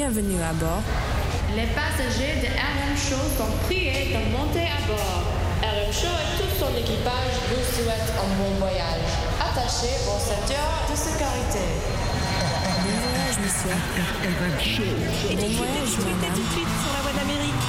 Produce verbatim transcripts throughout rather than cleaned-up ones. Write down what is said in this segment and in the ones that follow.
Bienvenue à bord. Les passagers de R M Show sont priés de monter à bord. R M Show et tout son équipage vous souhaitent un bon voyage. Attachez vos ceintures de sécurité. Bon voyage, monsieur. R M Show. Bon voyage, madame. Tout de suite sur la voie d'Amérique.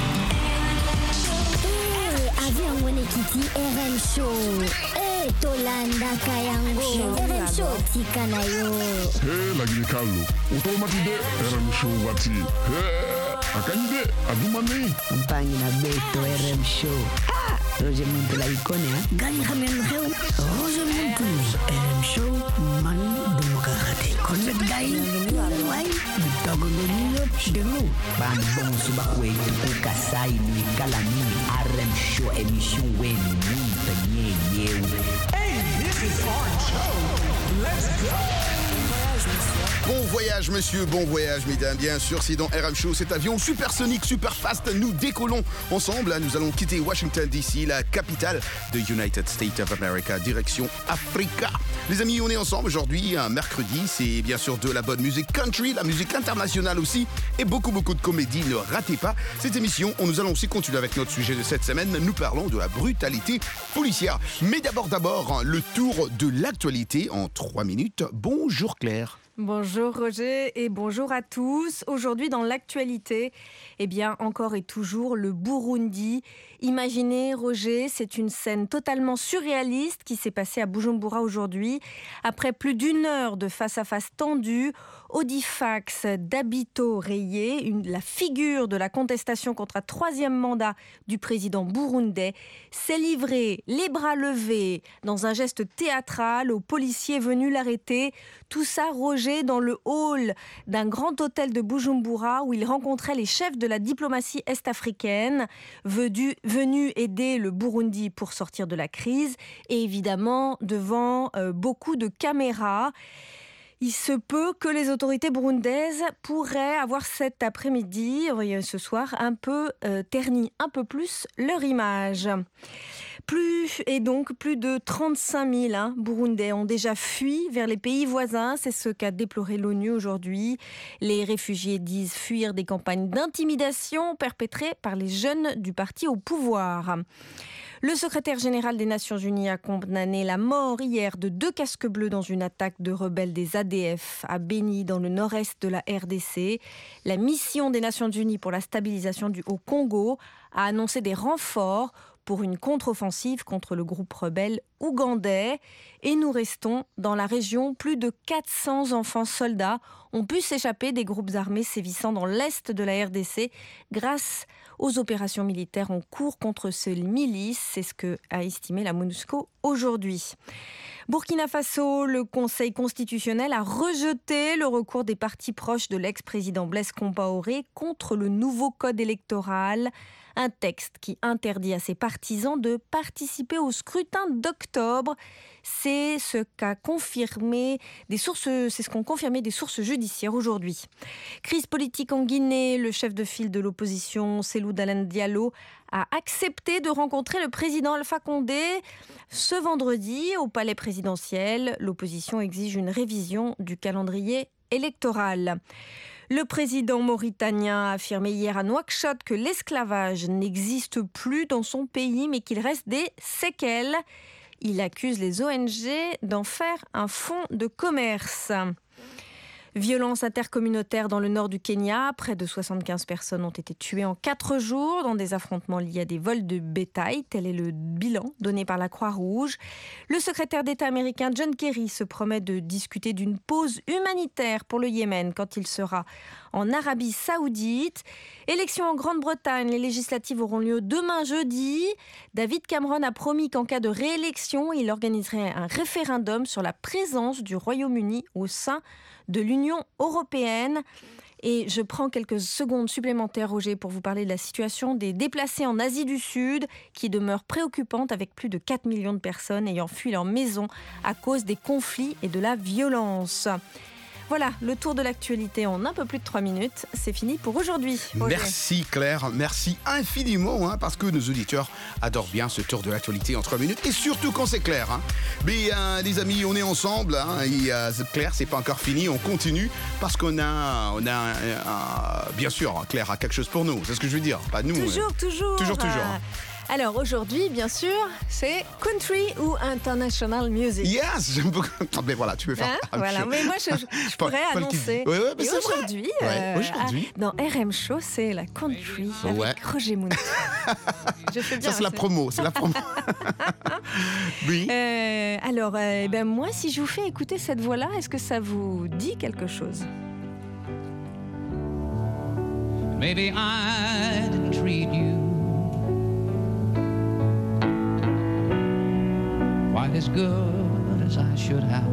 Eh, avion mwene kiti R M Show. Eh, tolanda kayango. R M Show tika na yo. Hey, lagi Carlo. Automatide R M Show wati. Hey, akanyide adumani. Mpangi na beto R M Show. Ah, Roger Muntu la ikone ha. Gani khamen kheu. Roger Muntu. R M Show man demokrate. Konnet gay. Wai. Bitago nyo demu. Bam bon suba kwetu kukasai ni kalani R M Show emission wen ni tanye yeu. Hey, this is R M Show. Let's go. Bon voyage monsieur, bon voyage mesdames, bien sûr c'est dans R M Show, cet avion supersonique, super fast, nous décollons ensemble, nous allons quitter Washington D C, la capitale de United States of America, direction Africa. Les amis, on est ensemble aujourd'hui, un mercredi, c'est bien sûr de la bonne musique country, la musique internationale aussi, et beaucoup beaucoup de comédie, ne ratez pas cette émission. Nous allons aussi continuer avec notre sujet de cette semaine, nous parlons de la brutalité policière. Mais d'abord, d'abord, le tour de l'actualité en trois minutes. Bonjour Claire. Bonjour Roger et bonjour à tous. Aujourd'hui dans l'actualité, eh bien encore et toujours le Burundi. Imaginez Roger, c'est une scène totalement surréaliste qui s'est passée à Bujumbura aujourd'hui. Après plus d'une heure de face-à-face tendu, Audifax Dabito rayé, une, la figure de la contestation contre un troisième mandat du président burundais, s'est livré les bras levés dans un geste théâtral aux policiers venus l'arrêter. Tout ça, Roger, dans le hall d'un grand hôtel de Bujumbura où il rencontrait les chefs de la diplomatie est-africaine venus, venus aider le Burundi pour sortir de la crise et évidemment devant euh, beaucoup de caméras. Il se peut que les autorités burundaises pourraient avoir cet après-midi, ce soir, un peu euh, terni un peu plus leur image. Plus, et donc plus de trente-cinq mille hein, Burundais ont déjà fui vers les pays voisins. C'est ce qu'a déploré l'ONU aujourd'hui. Les réfugiés disent fuir des campagnes d'intimidation perpétrées par les jeunes du parti au pouvoir. Le secrétaire général des Nations Unies a condamné la mort hier de deux casques bleus dans une attaque de rebelles des A D F à Beni, dans le nord-est de la R D C. La mission des Nations Unies pour la stabilisation du Haut-Congo a annoncé des renforts pour une contre-offensive contre le groupe rebelle ougandais. Et nous restons dans la région. Plus de quatre cents enfants soldats ont pu s'échapper des groupes armés sévissant dans l'est de la R D C grâce aux opérations militaires en cours contre ces milices. C'est ce que a estimé la MONUSCO aujourd'hui. Burkina Faso, le Conseil constitutionnel a rejeté le recours des partis proches de l'ex-président Blaise Compaoré contre le nouveau code électoral. Un texte qui interdit à ses partisans de participer au scrutin d'octobre. C'est ce qu'a confirmé des sources, c'est ce qu'ont confirmé des sources judiciaires aujourd'hui. Crise politique en Guinée, le chef de file de l'opposition, Cellou Dalein Diallo, a accepté de rencontrer le président Alpha Condé ce vendredi au palais présidentiel. L'opposition exige une révision du calendrier électoral. Le président mauritanien a affirmé hier à Nouakchott que l'esclavage n'existe plus dans son pays, mais qu'il reste des séquelles. Il accuse les O N G d'en faire un fonds de commerce. Violence intercommunautaire dans le nord du Kenya. Près de soixante-quinze personnes ont été tuées en quatre jours dans des affrontements liés à des vols de bétail. Tel est le bilan donné par la Croix-Rouge. Le secrétaire d'État américain John Kerry se promet de discuter d'une pause humanitaire pour le Yémen quand il sera en Arabie Saoudite. Élections en Grande-Bretagne. Les législatives auront lieu demain jeudi. David Cameron a promis qu'en cas de réélection, il organiserait un référendum sur la présence du Royaume-Uni au sein de l'Union européenne. Et je prends quelques secondes supplémentaires, Roger, pour vous parler de la situation des déplacés en Asie du Sud, qui demeure préoccupante avec plus de quatre millions de personnes ayant fui leur maison à cause des conflits et de la violence. voilà, le tour de l'actualité en un peu plus de trois minutes. C'est fini pour aujourd'hui. Roger. Merci Claire, merci infiniment, hein, parce que nos auditeurs adorent bien ce tour de l'actualité en trois minutes, et surtout quand c'est Claire. Hein. Mais euh, les amis, on est ensemble, hein, et euh, Claire, c'est pas encore fini, on continue, parce qu'on a, on a euh, euh, bien sûr, Claire a quelque chose pour nous, c'est ce que je veux dire. Pas nous. Toujours, euh, toujours. Toujours, toujours. Hein. Alors aujourd'hui, bien sûr, c'est country ou international music. Yes, j'aime beaucoup. Ah, mais voilà, tu peux faire. Hein, voilà, mais moi je, je, je pourrais Paul annoncer. Oui, ouais, et aujourd'hui, ouais, euh, aujourd'hui. à, dans R M Show, c'est la country avec Ouais. Roger Moon. Je fais bien. Ça c'est la promo, c'est la promo. Oui. Euh, alors, euh, ben moi, si je vous fais écouter cette voix-là, est-ce que ça vous dit quelque chose? Maybe I didn't treat you quite as good as I should have.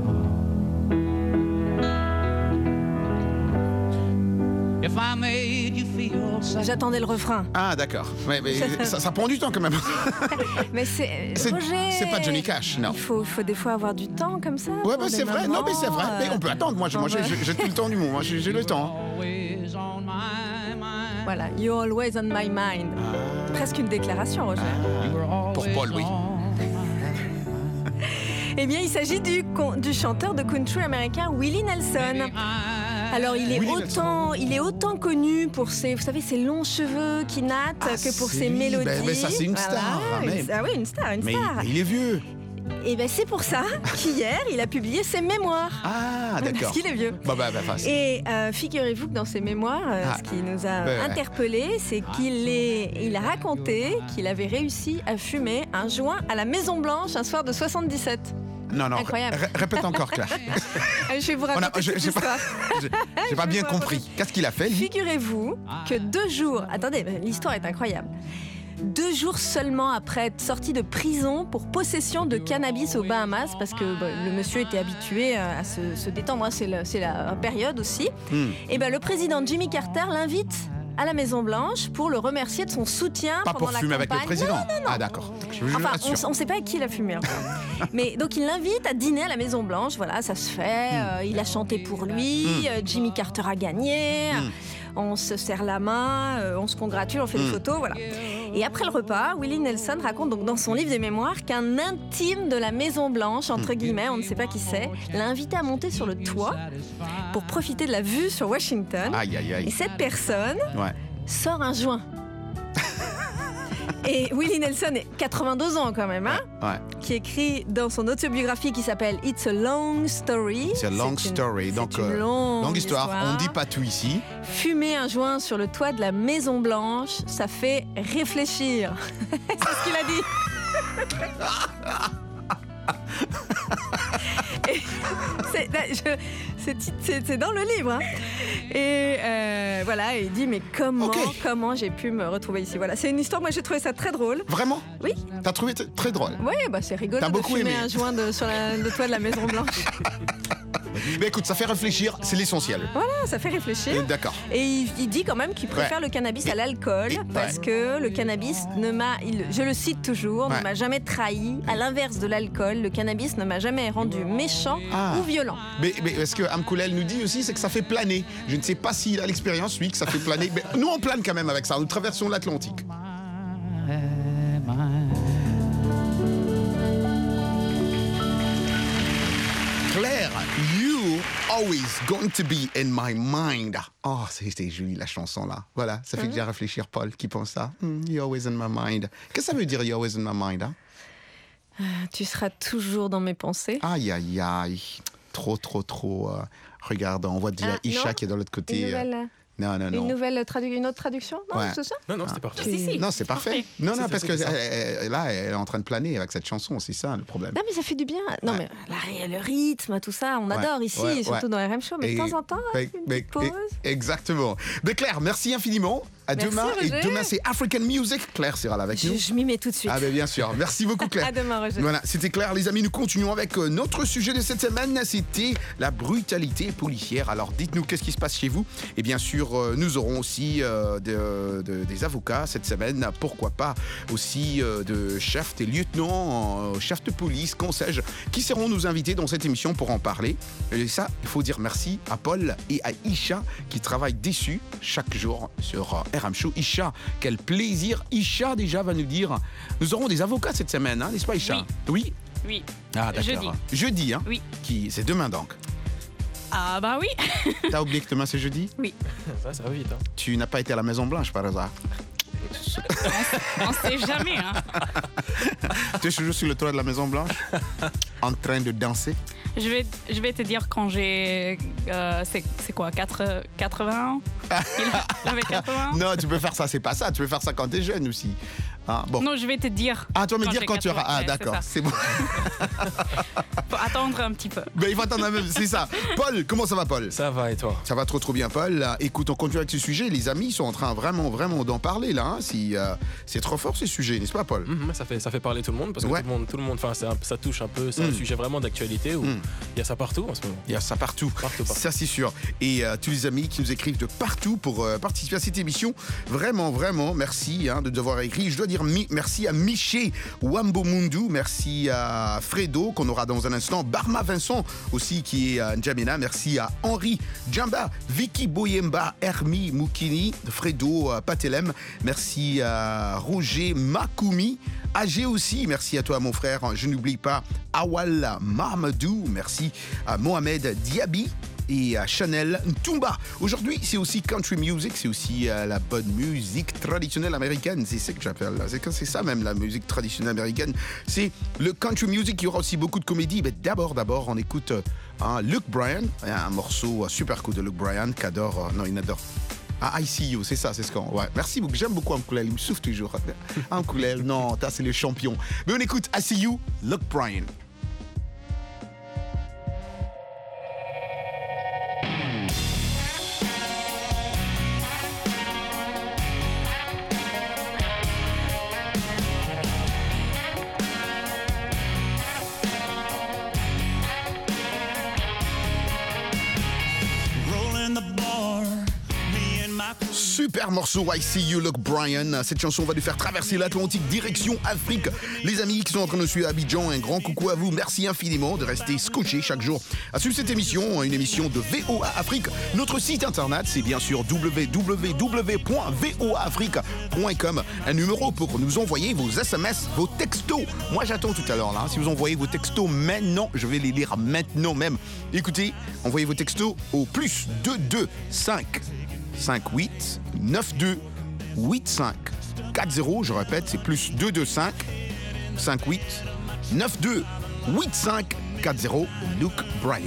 If I made you feel sad. J'attendais le refrain. Ah d'accord. Ouais, mais ça, ça prend du temps quand même. Mais c'est C'est- Roger. c'est pas Johnny Cash, non. Il faut, il faut des fois avoir du temps comme ça. Ouais, pour bah des c'est vrai. Non, mais c'est vrai. moments, Mais on peut attendre. Moi, j'ai, moi, j'ai, j'ai- j'ai tout le temps du monde. Moi, j'ai, j'ai le temps. Always on my mind. Voilà, You're always on my mind. Presque une déclaration, Roger. You were always Pour Paul, oui. on my mind. Eh bien, il s'agit du, con- du chanteur de country américain Willie Nelson. Alors, il est Willie autant, il est autant connu pour ses, vous savez, ses longs cheveux qui nattent Ah, que pour c'est ses lui. mélodies. Ben, ben, ça, c'est une star, une- mais- ah oui, une star, une Mais star. il, il est vieux. Et ben c'est pour ça qu'hier, il a publié ses mémoires. Ah, d'accord. Parce qu'il est vieux. Bah, bah, bah, face. Et euh, figurez-vous que dans ses mémoires, euh, Ah. ce qui nous a Ouais, ouais. interpellés, c'est qu'il est, il a raconté qu'il avait réussi à fumer un joint à la Maison Blanche un soir de soixante-dix-sept. Non, non. Incroyable. ré- répète encore, Claire. Je vais vous On a- raconter je- cette j'ai pas- histoire. j'ai, j'ai pas bien compris. Qu'est-ce qu'il a fait, lui? Figurez-vous que deux jours, attendez, l'histoire est incroyable. Deux jours seulement après être sorti de prison pour possession de cannabis aux Bahamas, parce que bah, le monsieur était habitué à se, se détendre, hein, c'est, le- c'est la période aussi, Hmm. et ben le président Jimmy Carter l'invite à la Maison Blanche pour le remercier de son soutien Pas pendant pour la fumer avec le campagne. président. Non, non, non. Ah, d'accord. Je, je Enfin, rassure. on ne sait pas avec qui il a fumé. Enfin. Mais donc il l'invite à dîner à la Maison Blanche. Voilà, ça se fait. euh, il a chanté pour lui. Mm. euh, Jimmy Carter a gagné. Mm. On se serre la main, euh, on se congratule, on fait des Mm. photos, voilà. Et après le repas, Willie Nelson raconte donc dans son livre des mémoires qu'un intime de la Maison Blanche, entre guillemets, on ne sait pas qui c'est, l'a invité à monter sur le toit pour profiter de la vue sur Washington. Aïe, aïe, Et aïe. cette personne Ouais. sort un joint. Et Willie Nelson est quatre-vingt-deux ans quand même, hein, Ouais. qui écrit dans son autobiographie qui s'appelle It's a Long Story. C'est a long C'est une- story. c'est Donc, une euh, longue, longue histoire. On ne dit pas tout ici. Fumer un joint sur le toit de la Maison Blanche, ça fait réfléchir. C'est ce qu'il a dit. Et c'est, je- c'est, c'est- c'est dans le livre. hein. Et euh, voilà, et il dit mais comment, Ok. comment j'ai pu me retrouver ici. Voilà, c'est une histoire. Moi, j'ai trouvé ça très drôle. Vraiment? Oui. T'as trouvé t- très drôle. Oui, bah c'est rigolo T'as de beaucoup fumer aimé. un joint de, sur la- le toit de la Maison Blanche. Mais écoute, ça fait réfléchir, c'est l'essentiel. Voilà, ça fait réfléchir. Et D'accord. Et il, il dit quand même qu'il préfère Ouais. le cannabis à l'alcool Et- parce ouais. que le cannabis ne m'a, il- je le cite toujours, Ouais. ne m'a jamais trahi. À l'inverse de l'alcool, le cannabis ne m'a jamais rendu méchant Ah. ou violent. Mais, mais ce que Amkoulel nous dit aussi, c'est que ça fait planer. Je ne sais pas s'il a l'expérience, lui, que ça fait planer. Mais nous, on plane quand même avec ça. Nous traversons l'Atlantique. My mind. Claire, you always going to be in my mind. Oh, c'était joli la chanson là. Voilà, ça fait déjà réfléchir Paul qui pense ça. Hmm, you're always in my mind. Qu'est-ce que ça veut dire you're always in my mind? Hein? Tu seras toujours dans mes pensées. Aïe, aïe, aïe. Trop, trop, trop. euh, regarde, on voit déjà Ah, Isha non. qui est de l'autre côté. Une euh, nouvelle, non, non, non. une nouvelle tradu- une autre traduction, non, Ouais. c'est ça? Non, non, c'était parfait. Si, si. Non, c'est parfait. Non, non, C'est- parce que c'est ça. elle- elle- là, elle est en train de planer avec cette chanson, c'est ça le problème. Non, mais ça fait du bien. Non, Ouais. mais la- le rythme, tout ça, on Ouais, adore ici, ouais, surtout ouais. dans R M Show, mais Et- de temps en temps, mais- une mais- petite pause. et- Exactement. Mais Claire, merci infiniment. À Merci, demain. Roger. Et demain, c'est African Music. Claire sera là avec Je, nous. je m'y mets tout de suite. Ah ben bien sûr. Merci beaucoup Claire. À demain, Roger. Voilà, c'était Claire les amis. Nous continuons avec euh, notre sujet de cette semaine. C'était la brutalité policière. Alors dites-nous qu'est-ce qui se passe chez vous. Et bien sûr, euh, nous aurons aussi euh, de, de, des avocats cette semaine. Pourquoi pas aussi euh, de chefs, des lieutenants, euh, chefs de police, qu'en sais-je, qui seront nos invités dans cette émission pour en parler. Et ça, il faut dire merci à Paul et à Isha qui travaillent dessus chaque jour sur euh, R M Show. Isha, quel plaisir. Isha déjà va nous dire. Nous aurons des avocats cette semaine, hein, n'est-ce pas Isha? Oui. Oui. Oui. Ah d'accord. Jeudi. Jeudi, hein. Oui. Qui, c'est demain donc. Ah bah oui. T'as oublié que demain c'est jeudi? Oui. Ça, ça va vite. Hein. Tu n'as pas été à la Maison Blanche par hasard? On sait jamais, hein. Tu es toujours sur le toit de la Maison Blanche en train de danser? Je vais, je vais te dire quand j'ai... Euh, c'est, c'est quoi, quatre, quatre-vingts ans? Il avait quatre-vingts ans? Non, tu peux faire ça, c'est pas ça. Tu peux faire ça quand t'es jeune aussi. Hein, bon. Non, je vais te dire. Ah, tu vas me quand dire j'ai quand tu auras... Ah, ouais, d'accord, c'est bon. Faut attendre un petit peu. Ben, il faut attendre un peu, c'est ça. Paul, comment ça va, Paul? Ça va, et toi? Ça va trop, trop bien, Paul. Écoute, on continue avec ce sujet. Les amis sont en train vraiment, vraiment d'en parler, là. Hein. Si, euh, c'est trop fort, ces sujets, n'est-ce pas, Paul? Mmh, ça, fait, ça fait parler tout le monde, parce que Ouais. tout le monde, tout le monde, enfin, c'est un- ça touche un peu, c'est Mmh. un sujet vraiment d'actualité où il Mmh. y a ça partout en ce moment. Il y a ça partout. Partout, partout. Ça, c'est sûr. Et euh, tous les amis qui nous écrivent de partout pour euh, participer à cette émission, vraiment, vraiment, merci hein, de nous avoir écrit. Je dois dire mi- merci à Miché Wambomundu, merci à Fredo, qu'on aura dans un instant, Barma Vincent aussi, qui est à N'Djamena, merci à Henri Djamba, Vicky Boyemba, Hermi Moukini, Fredo euh, Patelem, merci à Roger Makoumi, A G aussi, merci à toi mon frère, je n'oublie pas Awal Mamadou, merci à Mohamed Diaby et à Chanel Ntumba. Aujourd'hui, c'est aussi country music, c'est aussi euh, la bonne musique traditionnelle américaine, c'est ça que j'appelle, c'est, c'est ça même la musique traditionnelle américaine, c'est le country music. Il y aura aussi beaucoup de comédie, mais d'abord, d'abord, on écoute euh, hein, Luke Bryan, un morceau euh, super cool de Luke Bryan qu'adore, euh, non, il adore. Ah, I See You, c'est ça, c'est ce qu'on... Ouais, merci beaucoup, j'aime beaucoup Uncle, il me souffle toujours. Uncle, non, ça c'est le champion. Mais on écoute I See You, Luke Bryan. Super morceau I See You, Luke Bryan. Cette chanson va nous faire traverser l'Atlantique direction Afrique. Les amis qui sont en train de suivre à Abidjan, un grand coucou à vous. Merci infiniment de rester scotchés chaque jour à suivre cette émission, une émission de V O A Afrique. Notre site internet, c'est bien sûr w w w point v o a afrique point com. Un numéro pour nous envoyer vos S M S, vos textos. Moi, j'attends tout à l'heure là. Si vous envoyez vos textos maintenant, je vais les lire maintenant même. Écoutez, envoyez vos textos au plus deux deux cinq cinq huit neuf deux huit cinq quatre zéro. Je répète, c'est plus deux deux cinq cinq huit neuf deux huit cinq quatre zéro. Luke Bryan.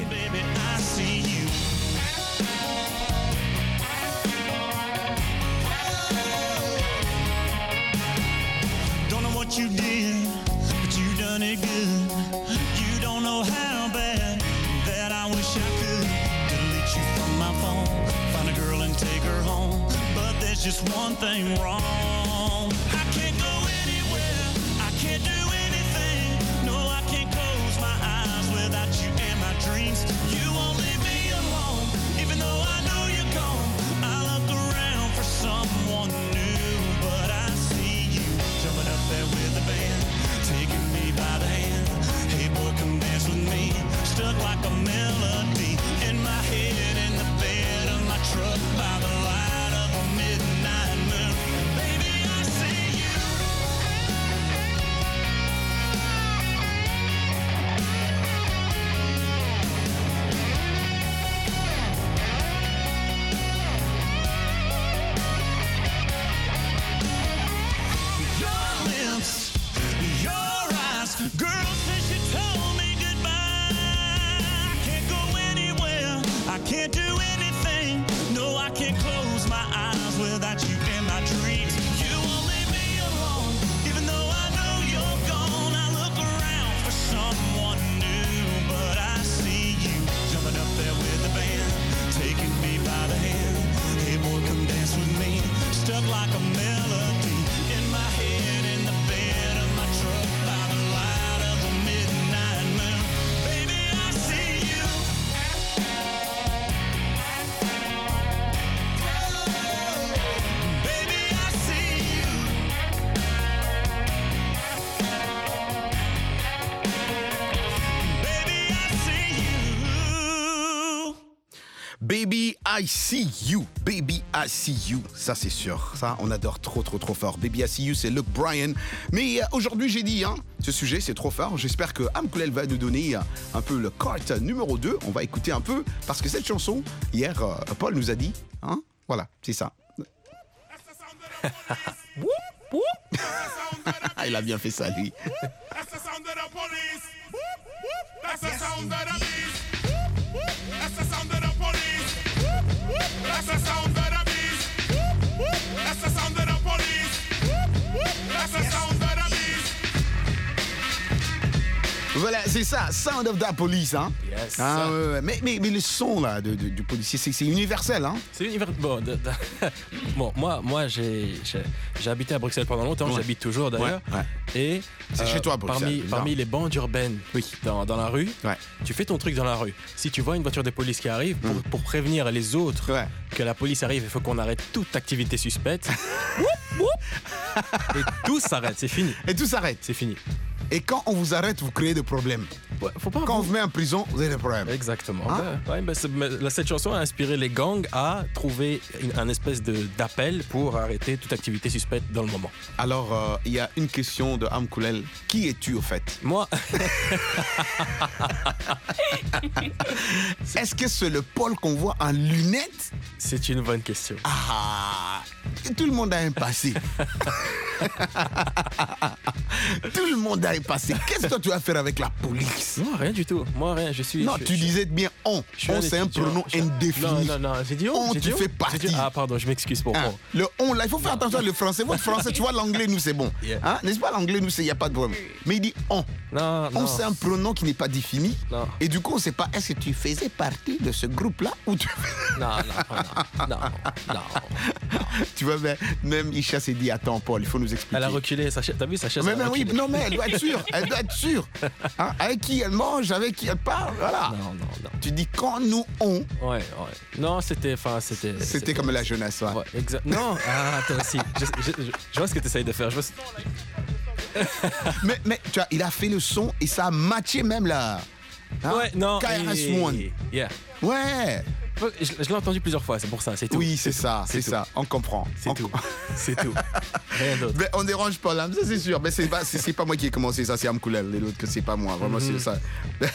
Don't know what you did, but you done it good. You don't know how bad that I wish I could delete you from my phone, find a girl and take her home. But there's just one thing wrong. I can't go anywhere, I can't do anything. No, I can't close my eyes without you in my dreams. You won't leave me alone, even though I know you're gone. I look around for someone new, but I see you jumping up there with the band, taking me by the hand. Hey boy, come dance with me. Stuck like a melody in my head, in the bed of my truck by the light of a midnight moon. Baby, I see you. Baby, I see you. Baby, I see you. Ça, c'est sûr. Ça, on adore trop, trop, trop fort. Baby, I see you, c'est Luke Bryan. Mais euh, aujourd'hui, j'ai dit, hein, ce sujet, c'est trop fort. J'espère que Amkoulel va nous donner euh, un peu le carte numéro deux. On va écouter un peu, parce que cette chanson, hier, euh, Paul nous a dit, hein, voilà, c'est ça. Il a bien fait ça, lui. That's the sound of the beast. That's the sound of the police. That's the sound of the beast. That's the sound of the police. That's the sound of the beast. Voilà, c'est ça, Sound of the Police, hein. Yes. Ah, ouais, ouais. Mais, mais, mais le son là de, de, du policier, c'est, c'est universel, hein. C'est universel. Bon, de, de... bon, moi, moi j'ai, j'ai, j'ai habité à Bruxelles pendant longtemps, ouais. J'habite toujours d'ailleurs. Ouais, ouais. Et c'est euh, chez toi, Bruxelles. Parmi, parmi les bandes urbaines, oui, dans, dans la rue, ouais. Tu fais ton truc dans la rue. Si tu vois une voiture de police qui arrive, pour, mm. pour prévenir les autres ouais. que la police arrive, il faut qu'on arrête toute activité suspecte. Et tout s'arrête, c'est fini. Et tout s'arrête, c'est fini. Et quand on vous arrête, vous créez des problèmes. Ouais, faut pas quand vous... on vous met en prison, vous avez des problèmes. Exactement. Hein? Ben, ouais, ben c'est, ben, cette chanson a inspiré les gangs à trouver une, un espèce de, d'appel pour arrêter toute activité suspecte dans le moment. Alors, il euh, y a une question de Amkoulel. Qui es-tu au fait? Moi. Est-ce que c'est le Paul qu'on voit en lunettes? C'est une bonne question. Ah, tout le monde a un passé. Tout le monde a un passé. Qu'est-ce que tu vas faire avec la police? Non, rien du tout. Moi, rien. Je suis. Non, je, tu je, disais bien on. On, c'est un pronom je... indéfini. Non, non, non. J'ai dit on. On, j'ai tu dit fais on. partie. Dit... Ah, pardon, je m'excuse pour hein, moi. Le on, là, il faut faire attention à le français. Votre français, tu vois, l'anglais, nous, c'est bon. Yeah. Hein? N'est-ce pas, l'anglais, nous, il n'y a pas de problème. Mais il dit on. Non, non. On, c'est un pronom qui n'est pas défini. Non. Et du coup, on ne sait pas, est-ce que tu faisais partie de ce groupe-là ou tu. Non, non, non, non, non, non. Tu vois, même Isha s'est dit, attends, Paul, il faut nous expliquer. Elle a reculé. T'as vu sa chaise? Mais, mais oui, non, mais elle doit être sûre. Elle doit être sûre. Hein? Avec qui elle mange, avec qui elle parle, voilà. Non, non, non. Tu dis quand nous on. Ouais, ouais. Non, c'était, enfin, c'était. C'était, c'était comme la jeunesse, ouais. Ouais, exact. Non, ah, toi aussi. Je, je, je, je vois ce que tu essayes de faire. Je vois ce... mais, mais tu vois, il a fait le son et ça a matché même là. Hein? Ouais, non. K R S One. Yeah. Ouais. Je, je l'ai entendu plusieurs fois, c'est pour ça, c'est tout. Oui, c'est, c'est ça, c'est, c'est ça. On comprend. C'est on tout. Com... C'est tout. Rien d'autre. Mais on dérange pas là, ça c'est sûr. Mais c'est pas, c'est, c'est pas moi qui ai commencé ça, c'est Amkoulel. Les autres que c'est pas moi. Vraiment, mm-hmm. c'est ça.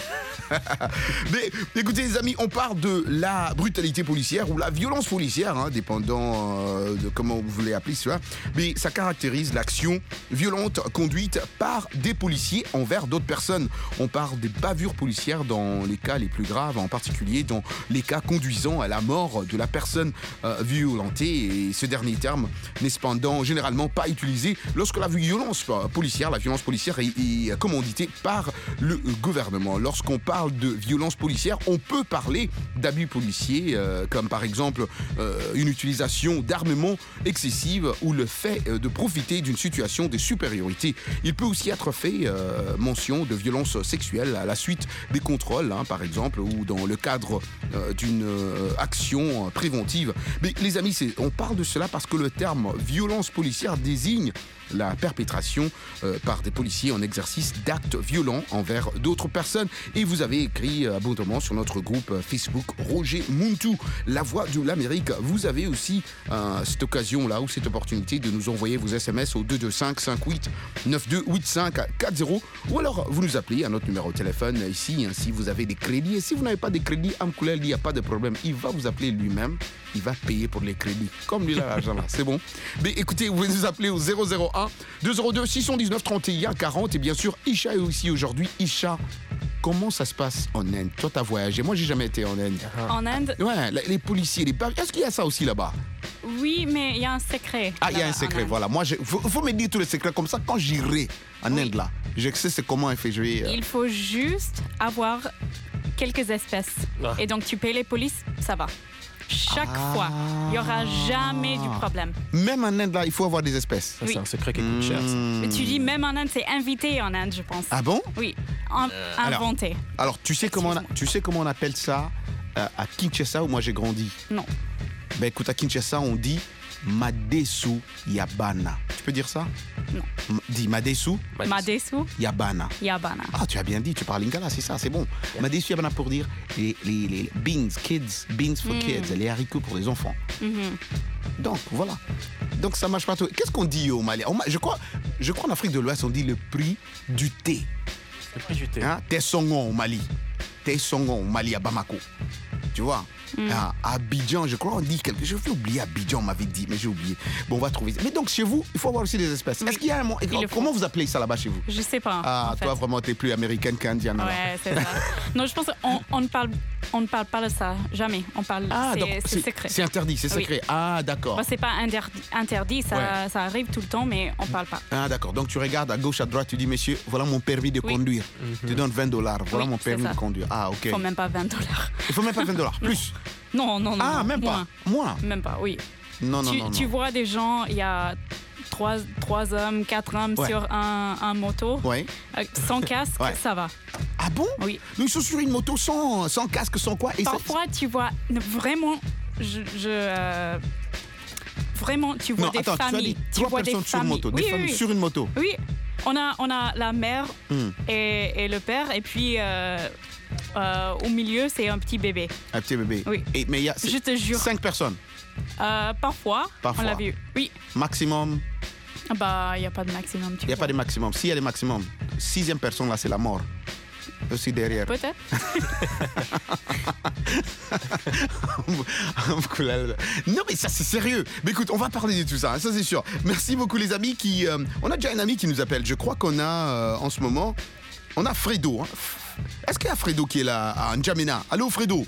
Mais écoutez, les amis, on parle de la brutalité policière ou la violence policière, hein, dépendant euh, de comment vous voulez appeler cela. Mais ça caractérise l'action violente conduite par des policiers envers d'autres personnes. On parle des bavures policières dans les cas les plus graves, en particulier dans les cas conduisant à la mort de la personne euh, violentée. Et ce dernier terme n'est cependant généralement pas utilisé lorsque la violence policière, la violence policière est, est commanditée par le gouvernement. Lorsqu'on parle de violence policière, on peut parler d'abus policiers, euh, comme par exemple euh, une utilisation d'armement excessive ou le fait euh, de profiter d'une situation de supériorité. Il peut aussi être fait euh, mention de violence sexuelle à la suite des contrôles, hein, par exemple, ou dans le cadre euh, d'une euh, action préventive. Mais les amis, c'est, on parle de cela parce que le terme violence policière désigne la perpétration euh, par des policiers en exercice d'actes violents envers d'autres personnes. Et vous avez écrit euh, abondamment sur notre groupe euh, Facebook Roger Muntu, la voix de l'Amérique. Vous avez aussi euh, cette occasion-là ou cette opportunité de nous envoyer vos S M S au deux deux cinq cinq huit neuf deux huit cinq quatre zéro ou alors vous nous appelez à notre numéro de téléphone ici, hein, si vous avez des crédits. Et si vous n'avez pas de crédits, Amkoulel, il n'y a pas de problème. Il va vous appeler lui-même. Il va payer pour les crédits. Comme lui là, l'argent là. C'est bon. Mais écoutez, vous pouvez nous appeler au zéro zéro un deux zéro deux six un neuf trente et un quarante. Et bien sûr, Isha est aussi aujourd'hui. Isha, comment ça se passe en Inde? Toi, t'as voyagé. Moi, j'ai jamais été en Inde. En Inde? Ouais, les policiers, les bavures. Est-ce qu'il y a ça aussi là-bas? Oui, mais il y a un secret. Ah, il y a un secret, voilà. Moi, il faut, faut me dire tous les secrets. Comme ça, quand j'irai en oui. Inde, là, je sais c'est comment il fait jouer. Euh... Il faut juste avoir quelques espèces. Ah. Et donc, tu payes les polices, ça va. Chaque ah. fois, il n'y aura jamais du problème. Même en Inde, là, il faut avoir des espèces. Ça, oui. C'est un secret qui coûte cher. Mmh. Mais tu dis même en Inde, c'est invité en Inde, je pense. Ah bon? Oui, en, euh, inventé. Alors, alors tu, sais comment on, tu sais comment on appelle ça euh, à Kinshasa où moi j'ai grandi? Non. Ben écoute, à Kinshasa, on dit Madesu Yabana. Tu peux dire ça? Non. M- Dis Madesu. Madesu. Yabana. Yabana. Ah, tu as bien dit, tu parles lingala, c'est ça, c'est bon. Yeah. Madesu Yabana pour dire les, les, les beans, kids, beans for mm. kids, les haricots pour les enfants. Mm-hmm. Donc, voilà. Donc, ça marche partout. Qu'est-ce qu'on dit au Mali? je crois, je crois en Afrique de l'Ouest, on dit le prix du thé. Le prix du thé. Hein? Thé Songon au Mali. Thé Songon au Mali, à Bamako. Tu vois? Mm. À Abidjan, je crois, on dit quelque chose. Je vais oublier Abidjan, on m'avait dit, mais j'ai oublié. Bon, on va trouver ça. Mais donc, chez vous, il faut avoir aussi des espèces. Oui. Est-ce qu'il y a un mot? Comment vous appelez ça là-bas chez vous? Je sais pas. Ah, en toi, fait. vraiment, t'es plus américaine qu'indienne. Ouais, c'est ça. Non, je pense qu'on on ne parle, on ne parle pas de ça. Jamais. On parle. Ah, c'est, c'est secret. C'est interdit, c'est secret. Oui. Ah, d'accord. Bah, c'est pas interdit, interdit ça, ouais. ça arrive tout le temps, mais on parle pas. Ah, d'accord. Donc, tu regardes à gauche, à droite, tu dis, monsieur, voilà mon permis de oui. conduire. Mm-hmm. Tu donnes vingt dollars. Voilà oui, mon permis de conduire. Ah, ok. Il faut même pas vingt dollars. Il faut même pas vingt dollars. Plus. Non, non, non. Ah, non, même moins. pas. Moins. Même pas, oui. Non, non, tu, non. Tu non. vois des gens, il y a trois, trois hommes, quatre hommes ouais. sur un, un moto. Ouais. Euh, sans casque, ouais. ça va. Ah bon? Oui. Nous, ils sont sur une moto sans, sans casque, sans quoi? Et parfois, ça... tu vois vraiment. Je. je euh, vraiment, tu vois non, des attends, familles. Tu, as dit trois tu vois personnes des sur familles. moto. Oui, des oui, familles oui. sur une moto. Oui. On a, on a la mère mm. et, et le père, et puis euh, euh, au milieu, c'est un petit bébé. Un petit bébé. Oui. Et, mais il y a Je te jure. cinq personnes. Euh, parfois, parfois, on l'a vu. Oui. Maximum. Bah, il n'y a pas de maximum. Il n'y a pas de maximum. S'il y a des maximum, sixième personne, là, c'est la mort. Aussi derrière. Peut-être. Non, mais ça, c'est sérieux. Mais écoute, on va parler de tout ça, hein, ça c'est sûr. Merci beaucoup, les amis. Qui, euh, on a déjà un ami qui nous appelle. Je crois qu'on a, euh, en ce moment, on a Fredo. Hein. Est-ce qu'il y a Fredo qui est là, à N'Djamena? Allô, Fredo?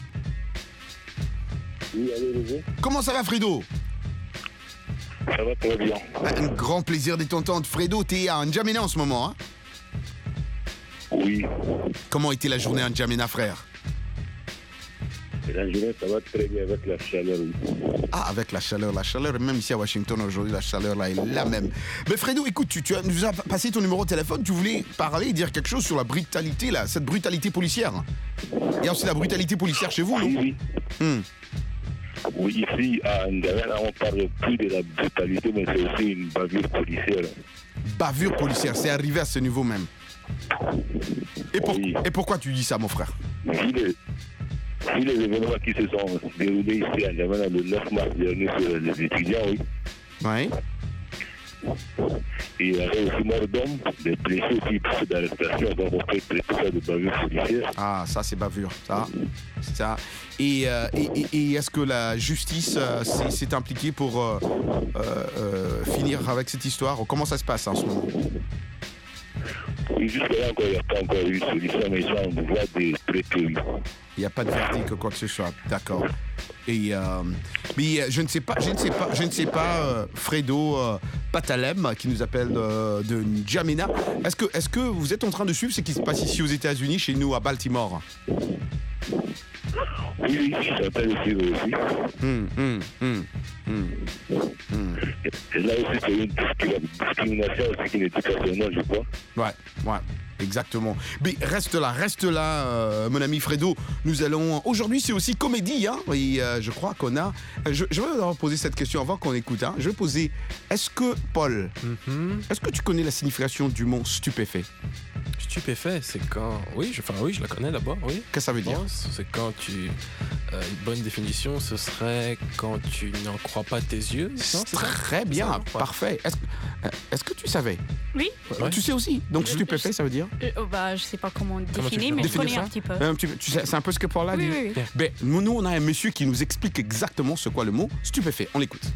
Oui, allez, comment ça va, Fredo? Ça va très bien. Un grand plaisir de t'entendre. Fredo, t'es à N'Djamena en ce moment, hein? Oui. Comment était la journée à N'Djamena, frère? La journée, ça va très bien avec la chaleur. Ah, avec la chaleur. La chaleur, même ici à Washington aujourd'hui, la chaleur là est la même. Mais Fredo, écoute, tu, tu as, nous as passé ton numéro de téléphone. Tu voulais parler, dire quelque chose sur la brutalité, là, cette brutalité policière. Il y a aussi la brutalité policière chez vous, non? Oui, oui. Hmm. Oui, ici, à N'Djamena, on parle plus de la brutalité, mais c'est aussi une bavure policière. Bavure policière, c'est arrivé à ce niveau même. Et, pour, oui. et pourquoi tu dis ça, mon frère? Vu les, vu les événements qui se sont déroulés ici à N'Djamena le neuf mars dernier sur les étudiants, oui. Oui. Et il y avait aussi mort d'hommes, des blessés aussi, beaucoup d'arrestations, donc on peut traiter ça de bavure policière. Ah, ça c'est bavure, ça. ça. Et, euh, et, et, et est-ce que la justice euh, s'est, s'est impliquée pour euh, euh, euh, finir avec cette histoire? Comment ça se passe en ce moment? Oui, jusque-là encore, il n'y a pas encore eu de solution, mais ils sont en voie de traiter. Il n'y a pas de verdict ou quoi que ce soit, d'accord. Et euh, mais je ne sais pas, je ne sais pas, je ne sais pas, euh, Fredo euh, Patalem qui nous appelle euh, de N'Djamena. Est-ce que, est-ce que vous êtes en train de suivre ce qui se passe ici aux États-Unis, chez nous à Baltimore? Oui, oui, je suis en train de suivre aussi. Hum, hum, hum, hum, hum. Et là aussi, c'est une discrimination aussi qui n'est pas personnelle, je crois. Ouais, ouais. Exactement. Mais reste là, reste là, euh, mon ami Fredo. Nous allons... Aujourd'hui, c'est aussi comédie, hein. Et euh, je crois qu'on a... Je, je vais leur poser cette question avant qu'on écoute. Hein. Je vais poser... Est-ce que, Paul, mm-hmm. est-ce que tu connais la signification du mot stupéfait? Stupéfait, c'est quand... Oui, je, enfin, oui, je la connais d'abord, oui. Qu'est-ce que ça veut dire? C'est quand tu... Euh, une bonne définition, ce serait quand tu n'en crois pas tes yeux. Non, très bien, ça, parfait. Est-ce, est-ce que tu savais? Oui. Ouais. Tu sais aussi. Donc je, stupéfait, je, ça veut dire? euh, bah, je sais pas comment définir, mais je connais ça? un petit peu. Un petit peu. Tu sais, c'est un peu ce que Paul a oui, dit. Oui, oui. Ben, nous, on a un monsieur qui nous explique exactement ce qu'est le mot stupéfait. On l'écoute.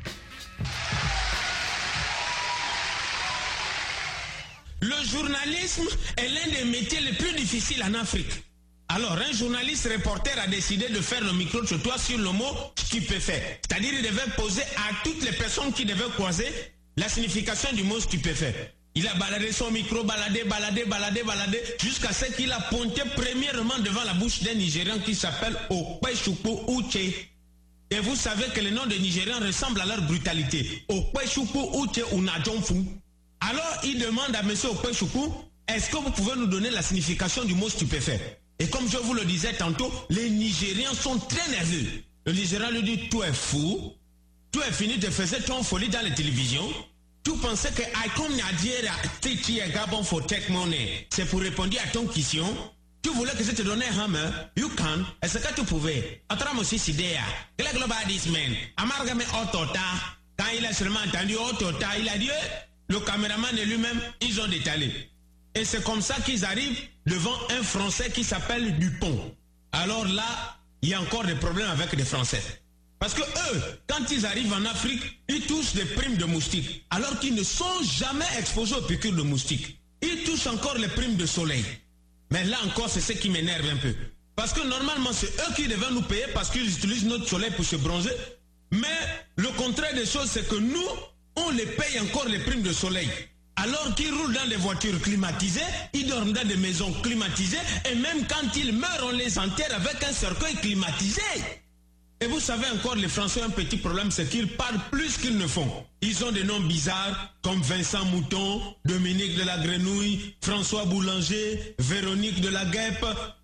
Le journalisme est l'un des métiers les plus difficiles en Afrique. Alors, un journaliste reporter a décidé de faire le micro-trottoir sur le mot stupéfait. C'est-à-dire qu'il devait poser à toutes les personnes qui devaient croiser la signification du mot stupéfait. Il a baladé son micro, baladé, baladé, baladé, baladé, jusqu'à ce qu'il a pointé premièrement devant la bouche d'un Nigérian qui s'appelle Okpechukwu Uche. Et vous savez que les noms des Nigérians ressemblent à leur brutalité. Okpechukwu Uche Unajomfu. Alors, il demande à M. Okpechukwu, est-ce que vous pouvez nous donner la signification du mot stupéfait? Et comme je vous le disais tantôt, les Nigérians sont très nerveux. Le Nigérian lui dit, tu es fou, tu es fini de faire ton folie dans les télévisions, tu pensais que Icon Nigeria, Titi et Gabon for Tech Money, c'est pour répondre à ton question? Tu voulais que je te donne un hammer? You can. Est-ce que tu pouvais? Autrement aussi, c'est idée. Le global this man, Amargame Otota, quand il a seulement entendu Otota, il a dit, le caméraman et lui-même, ils ont détalé. Et c'est comme ça qu'ils arrivent devant un Français qui s'appelle Dupont. Alors là, il y a encore des problèmes avec les Français. Parce que eux, quand ils arrivent en Afrique, ils touchent des primes de moustiques, alors qu'ils ne sont jamais exposés aux piqûres de moustiques. Ils touchent encore les primes de soleil. Mais là encore, c'est ce qui m'énerve un peu. Parce que normalement, c'est eux qui devaient nous payer parce qu'ils utilisent notre soleil pour se bronzer. Mais le contraire des choses, c'est que nous, on les paye encore les primes de soleil. Alors qu'ils roulent dans des voitures climatisées, ils dorment dans des maisons climatisées, et même quand ils meurent, on les enterre avec un cercueil climatisé. Et vous savez encore, les Français ont un petit problème, c'est qu'ils parlent plus qu'ils ne font. Ils ont des noms bizarres, comme Vincent Mouton, Dominique de la Grenouille, François Boulanger, Véronique de la Guêpe.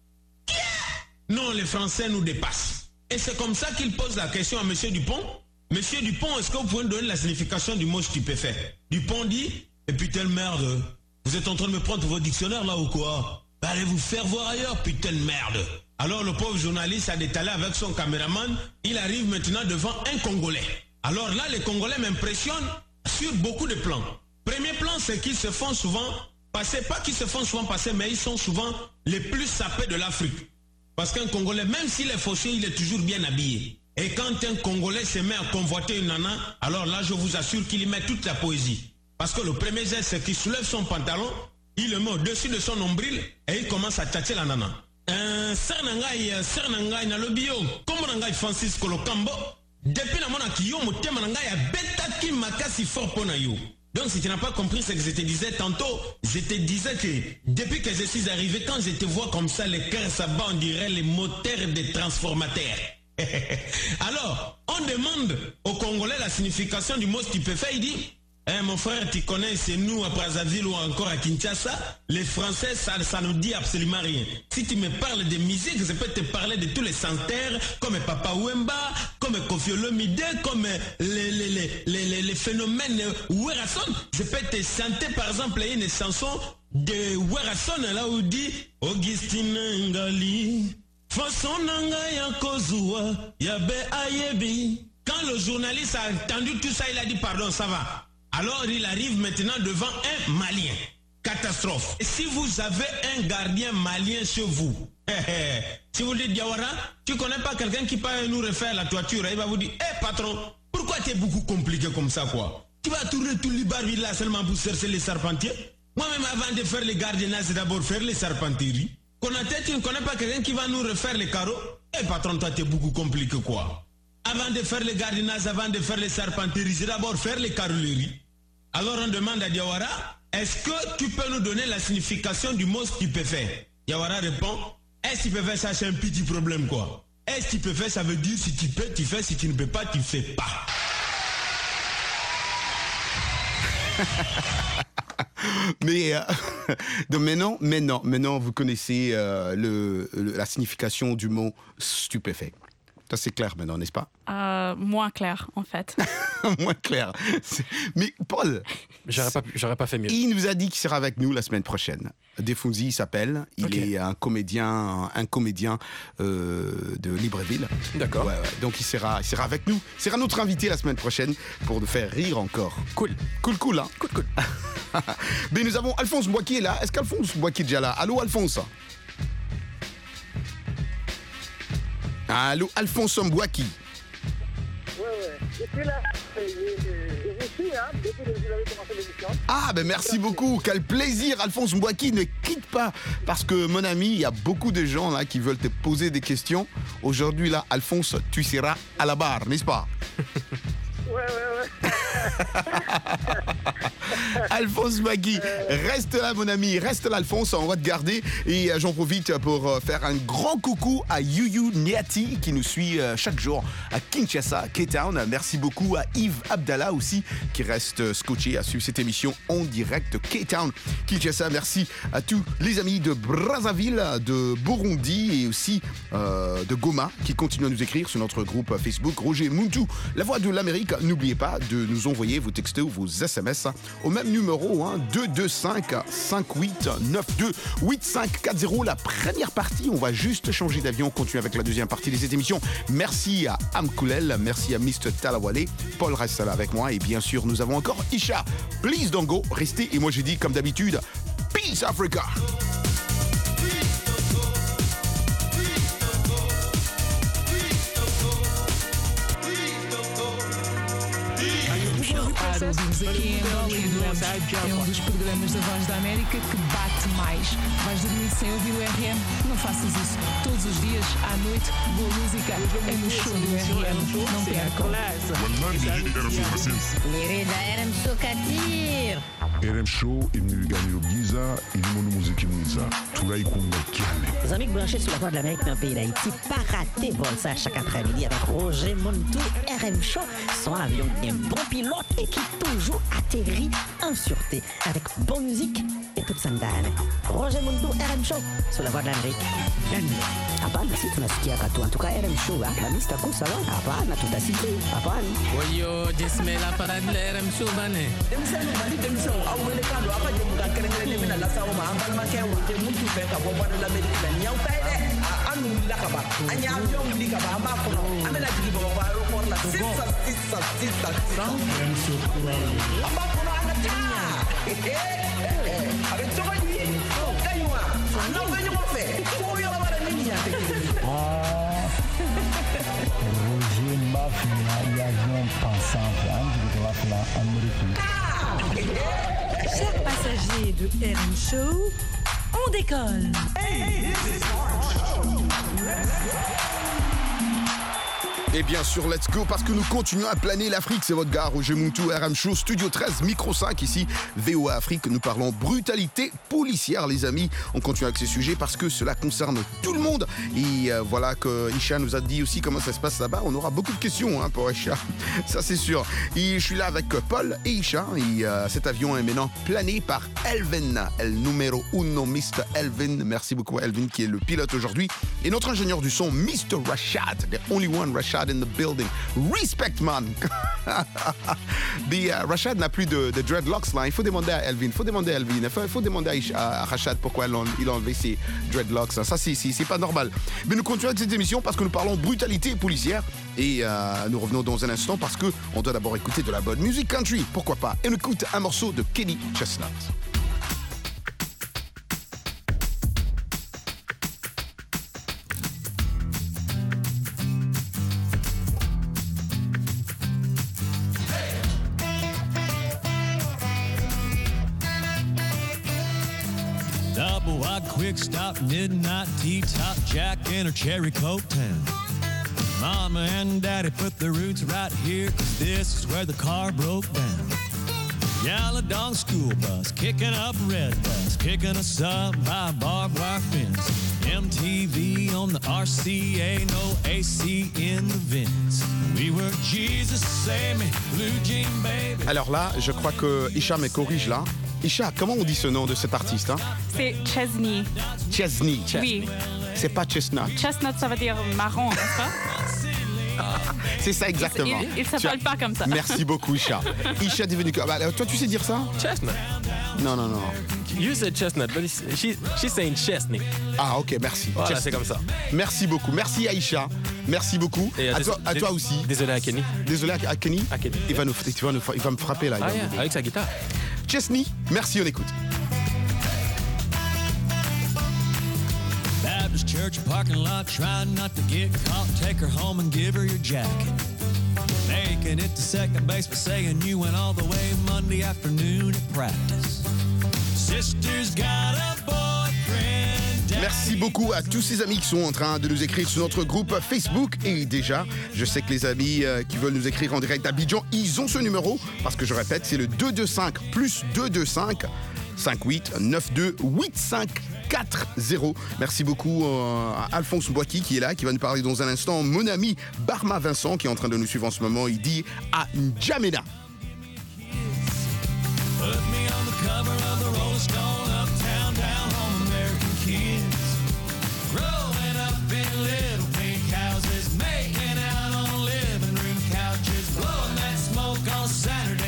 Non, les Français nous dépassent. Et c'est comme ça qu'ils posent la question à M. Dupont. Monsieur Dupont, est-ce que vous pouvez me donner la signification du mot stupéfait? Dupont dit, et putain de merde, vous êtes en train de me prendre vos dictionnaires là ou quoi? Allez vous faire voir ailleurs, putain de merde. Alors le pauvre journaliste a détalé avec son caméraman, il arrive maintenant devant un Congolais. Alors là, les Congolais m'impressionnent sur beaucoup de plans. Premier plan, c'est qu'ils se font souvent passer, pas qu'ils se font souvent passer, mais ils sont souvent les plus sapés de l'Afrique. Parce qu'un Congolais, même s'il est fauché, il est toujours bien habillé. Et quand un Congolais se met à convoiter une nana, alors là, je vous assure qu'il y met toute la poésie. Parce que le premier geste, c'est qu'il soulève son pantalon, il le met au-dessus de son nombril et il commence à tâter la nana. Sernangai, Sernangai, na lobio, comme Nangai Francis Kolokambo, depuis la mona qui yo, mon thème Nangai a bêta qui m'a cassé fort pour yo. Donc si tu n'as pas compris ce que je te disais tantôt, je te disais que depuis que je suis arrivé, quand je te vois comme ça, les cœurs ça bat, on dirait les moteurs des transformateurs. Alors, on demande aux Congolais la signification du mot stupéfait, il dit, eh, mon frère, tu connais, c'est nous à Brazzaville ou encore à Kinshasa, les Français, ça, ça ne dit absolument rien. Si tu me parles de musique, je peux te parler de tous les chanteurs, comme Papa Wemba, comme Koffi Olomide, comme les, les, les, les, les phénomènes Werason. Je peux te chanter, par exemple, une chanson de Werason, là où il dit Augustine Ngali, façon nanga ya kozua, yabe ayebi. Quand le journaliste a entendu tout ça, il a dit pardon, ça va. Alors il arrive maintenant devant un Malien. Catastrophe. Et si vous avez un gardien malien chez vous, si vous dites Diawara, tu connais pas quelqu'un qui peut nous refaire la toiture, il va vous dire, hé hey, patron, pourquoi tu es beaucoup compliqué comme ça quoi? Tu vas tourner tout le baril là seulement pour chercher les charpentiers? Moi-même avant de faire les gardiennage, c'est d'abord faire les charpenteries. Konaté, tu ne connais pas quelqu'un qui va nous refaire les carreaux? Hé hey, patron, toi tu es beaucoup compliqué quoi? Avant de faire les gardiennages, avant de faire les charpenteries, c'est d'abord faire les carrelleries. Alors on demande à Diawara, est-ce que tu peux nous donner la signification du mot stupéfait? Diawara répond, est-ce que tu peux faire ça, c'est un petit problème quoi. Est-ce que tu peux faire, ça veut dire si tu peux, tu fais, si tu ne peux pas, tu fais pas. Mais euh, donc maintenant, maintenant, maintenant, vous connaissez euh, le, le, la signification du mot stupéfait. Ça c'est clair maintenant, n'est-ce pas? euh, Moins clair, en fait. Moins clair. Mais Paul, j'aurais pas, j'aurais pas fait mieux. Il nous a dit qu'il sera avec nous la semaine prochaine. Defunzi, il s'appelle. Il okay. est un comédien, un comédien euh, de Libreville. D'accord. Ouais, ouais. Donc il sera, il sera avec nous. Il sera notre invité la semaine prochaine pour nous faire rire encore. Cool, cool, cool, hein. Cool, cool. Mais nous avons Alphonse Bois qui est là. Est-ce qu'Alphonse Bois qui est déjà là? Allô, Alphonse? Allô, Alphonse Mbouaki. Ouais, ouais. Je suis là. Je vous suis, hein, depuis que vous avez commencé l'émission. Ah, ben merci beaucoup. Quel plaisir, Alphonse Mbouaki. Ne quitte pas. Parce que, mon ami, il y a beaucoup de gens là qui veulent te poser des questions. Aujourd'hui, là, Alphonse, tu seras à la barre, n'est-ce pas? Ouais, ouais, ouais. Alphonse Magui, reste là mon ami, reste là Alphonse, on va te garder. Et j'en profite pour faire un grand coucou à Yuyu Niati qui nous suit chaque jour à Kinshasa, K-Town. Merci beaucoup à Yves Abdallah aussi qui reste scotché à suivre cette émission en direct K-Town, Kinshasa. Merci à tous les amis de Brazzaville, de Burundi et aussi euh, de Goma qui continuent à nous écrire sur notre groupe Facebook. Roger Muntu, la voix de l'Amérique. N'oubliez pas de nous nous envoyer vos textos ou vos S M S au même numéro, hein, deux deux cinq, cinq huit neuf deux, huit cinq quatre zéro. La première partie, on va juste changer d'avion. On continue avec la deuxième partie de cette émission. Merci à Amkoulel, merci à mister Talawale. Paul reste là avec moi et bien sûr, nous avons encore Isha. Please don't go, restez. Et moi, j'ai dit, comme d'habitude, Peace Africa. Ouvimos aqui em Angola e Doemos. É um dos programas da Voz da América que bate mais. Vais dormir sem ouvir o R M? Não faças isso. Todos os dias, à noite, boa música é no show do R M. Não percam. Lirida R M Show Katir. R M Show imni gagner Giza, il musique Giza. Tulai kumba kiane. Les amis branchés sur la Voix de l'Amérique dans le pays d'Haïti, pas rater vol ça chaque après-midi avec Roger Montou. R M Show, son avion qui est un bon pilote et qui toujours atterrit en sûreté avec bonne musique et toute sandale. Roger Montou, R M Show sur la Voix de l'Amérique. Hapana, si tunasikia katu. En tout cas, R M Show, la mista kusa wa. Hapana, tutasikia. Hapana. Oyo, jismela para de R M Show bane. Demisano bali demisano awele kando apa je muka kerengere ne mina la sawo ma ambal ma kewo je muntu fe ka bobo de l'Amérique la nyaw tay de anu la ka ba anya avion li ka ba ma ko no amela jigi bo ba aéroport la sissa sissa sissa R M Show amba ko no ana ta avec to ba ni kaywa no ba ni mo fe ko yo la bara ni ya te Roger Mafia et avion pensant de la Amérique. Chers passagers de R M Show, on décolle. Hey, this is R M Show. Et bien sûr, let's go, parce que nous continuons à planer l'Afrique. C'est votre gars, Roger Muntu, R M Show, Studio treize, Micro cinq, ici, V O A Afrique. Nous parlons brutalité policière, les amis. On continue avec ces sujets parce que cela concerne tout le monde. Et euh, voilà que Isha nous a dit aussi comment ça se passe là-bas. On aura beaucoup de questions hein, pour Isha, ça c'est sûr. Et je suis là avec Paul et Isha. Et euh, cet avion est maintenant plané par Elvin, el numéro uno, mister Elvin. Merci beaucoup Elvin qui est le pilote aujourd'hui. Et notre ingénieur du son, mister Rashad, the only one Rashad in the building. Respect, man. The, uh, Rashad n'a plus de, de dreadlocks là. Il faut demander à Elvin. Il faut demander à Elvin. Il faut, il faut demander à, Isha, à Rashad pourquoi il a, il a enlevé ses dreadlocks. Ça, c'est, c'est, c'est pas normal. Mais nous continuons avec cette émission parce que nous parlons brutalité policière. Et euh, nous revenons dans un instant parce qu'on doit d'abord écouter de la bonne musique country. Pourquoi pas? Et on écoute un morceau de Kenny Chestnut. Double wide quick stop, midnight T-top Jack in her cherry coke town. Mama and Daddy put their roots right here, 'cause this is where the car broke down. Yellow dog school bus, kicking up red bus, picking us up by barbed wire fence. M T V on the R C A, no A C in the vents. We were Jesus save me, blue jean baby. Alors là, je crois que Isha me corrige là. Isha, comment on dit ce nom de cet artiste hein? C'est Chesney. Chesney. Oui. C'est pas Chestnut. Chestnut, ça veut dire marron, n'est-ce pas? C'est ça exactement. Il, il s'appelle pas comme ça. Merci beaucoup, Isha. Isha est devenu. Bah, toi, tu sais dire ça? Chestnut. Non, non, non. You said chestnut, but she, she's saying Chesney. Ah, ok, merci. Voilà, Chestnut. c'est comme ça. Merci beaucoup. Merci Aïcha. Merci beaucoup. Et à, dés- toi, à toi aussi. Désolé à Kenny. Désolé à, à Kenny. À Kenny. Il va, nous, il, va nous, il va me frapper là. Il Ah, va yeah, me- avec sa guitare. Chesney, merci, on écoute. Baptist church parking lot, trying not to get caught. Take her home and give her your jacket. Making it to second base, but saying you went all the way Monday afternoon at practice. Sister's got a boyfriend. Merci beaucoup à tous ces amis qui sont en train de nous écrire sur notre groupe Facebook. Et déjà, je sais que les amis euh, qui veulent nous écrire en direct d'Abidjan, ils ont ce numéro. Parce que je répète, c'est le deux deux cinq plus deux deux cinq cinq huit neuf deux huit cinq quatre zéro. Merci beaucoup euh, à Alphonse Boaki qui est là, qui va nous parler dans un instant. Mon ami Barma Vincent qui est en train de nous suivre en ce moment, il dit à N'Djamena. Put me on the cover of the Rolling Stone, uptown, down home, American kids. Growing up in little pink houses, making out on living room couches, blowing that smoke on Saturday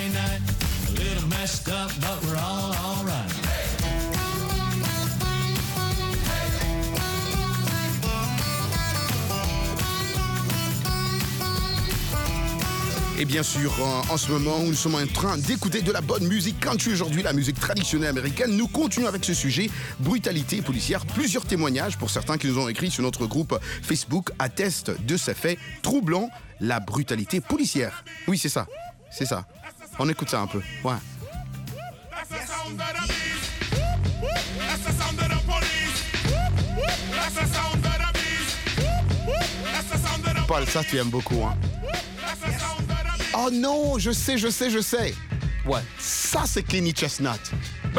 Et bien sûr, en, en ce moment, nous sommes en train d'écouter de la bonne musique country aujourd'hui, la musique traditionnelle américaine. Nous continuons avec ce sujet, brutalité policière. Plusieurs témoignages, pour certains qui nous ont écrit sur notre groupe Facebook, attestent de ces faits troublants, la brutalité policière. Oui, c'est ça, c'est ça. On écoute ça un peu, ouais. Paul, ça tu aimes beaucoup, hein. Oh non, je sais, je sais, je sais. Ouais. Ça, c'est Kenny Chestnut. Bah.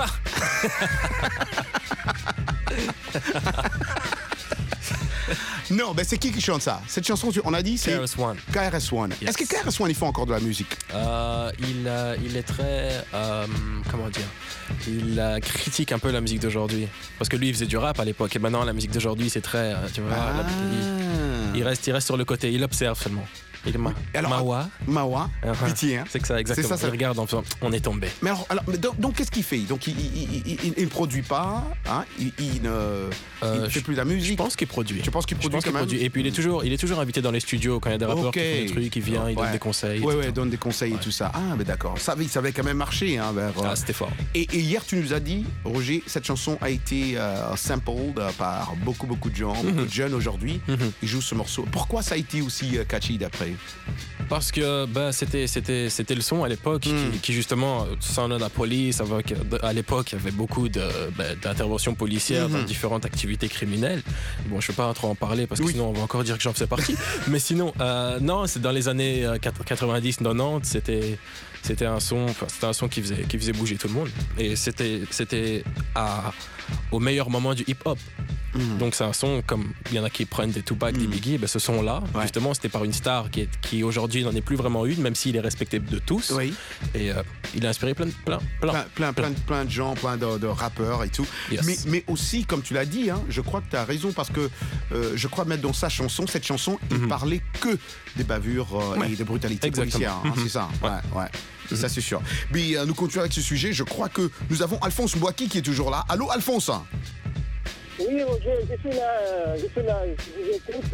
Non, mais c'est qui qui chante ça? Cette chanson, on a dit, c'est K R S One. K R S One. Yes. Est-ce que K R S One, il fait encore de la musique? euh, il, euh, il est très... Euh, comment dire? Il euh, critique un peu la musique d'aujourd'hui. Parce que lui, il faisait du rap à l'époque. Et maintenant, la musique d'aujourd'hui, c'est très... Euh, tu vois, ah. la, il, il, reste, il reste sur le côté. Il observe seulement. Il est ma, alors, Mawa. Mawa. Uh-huh. Pitié, hein. C'est que ça, exactement. C'est ça, ça... Il regarde en faisant, on est tombé. Mais alors, alors mais donc, donc, qu'est-ce qu'il fait? Donc, il ne produit pas, hein? il, il ne euh, il fait plus de la musique. Je pense qu'il produit. Je pense qu'il produit pense quand qu'il même. Produit. Et puis, il est, toujours, il est toujours invité dans les studios quand il y a des rappeurs okay. qui font des trucs, il vient, il ouais. donne des conseils. Oui, ouais, donne des conseils ouais. et tout ça. Ah, mais d'accord. Ça, ça avait quand même marché. Hein, vers, ah, c'était fort. Et, et hier, tu nous as dit, Roger, cette chanson a été euh, sampled par beaucoup, beaucoup de gens, mm-hmm. beaucoup de jeunes aujourd'hui. Mm-hmm. Ils jouent ce morceau. Pourquoi ça a été aussi euh, catchy d'après? Parce que bah, c'était, c'était, c'était le son à l'époque mm. qui, qui justement, Sound of the Police, avec, à l'époque, il y avait beaucoup de, bah, d'interventions policières mm-hmm. dans différentes activités criminelles. Bon, je ne vais pas trop en parler parce que oui. sinon on va encore dire que j'en faisais partie. Mais sinon, euh, non, c'est dans les années quatre-vingt-dix quatre-vingt-dix, c'était... C'était un son, c'était un son qui faisait, qui faisait bouger tout le monde. Et c'était, c'était à, au meilleur moment du hip-hop. Mmh. Donc c'est un son, comme il y en a qui prennent des Tupac, mmh. des Biggie, ben ce son-là, ouais. justement, c'était par une star qui, est, qui aujourd'hui n'en est plus vraiment une, même s'il est respecté de tous. Oui. Et euh, il a inspiré plein de, plein, plein, plein, plein, plein, de, plein de gens, plein de, de rappeurs et tout. Yes. Mais, mais aussi, comme tu l'as dit, hein, je crois que tu as raison parce que euh, je crois mettre dans sa chanson, cette chanson, mmh. il parlait que des bavures euh, ouais. et des brutalités Exactement. policières. Hein, mmh. C'est ça. Ouais, ouais. Et ça, c'est sûr. Mais euh, nous continuons avec ce sujet. Je crois que nous avons Alphonse Mbouaki qui est toujours là. Allô, Alphonse? Oui, Roger, je suis là. Je suis là. Je vous écoute.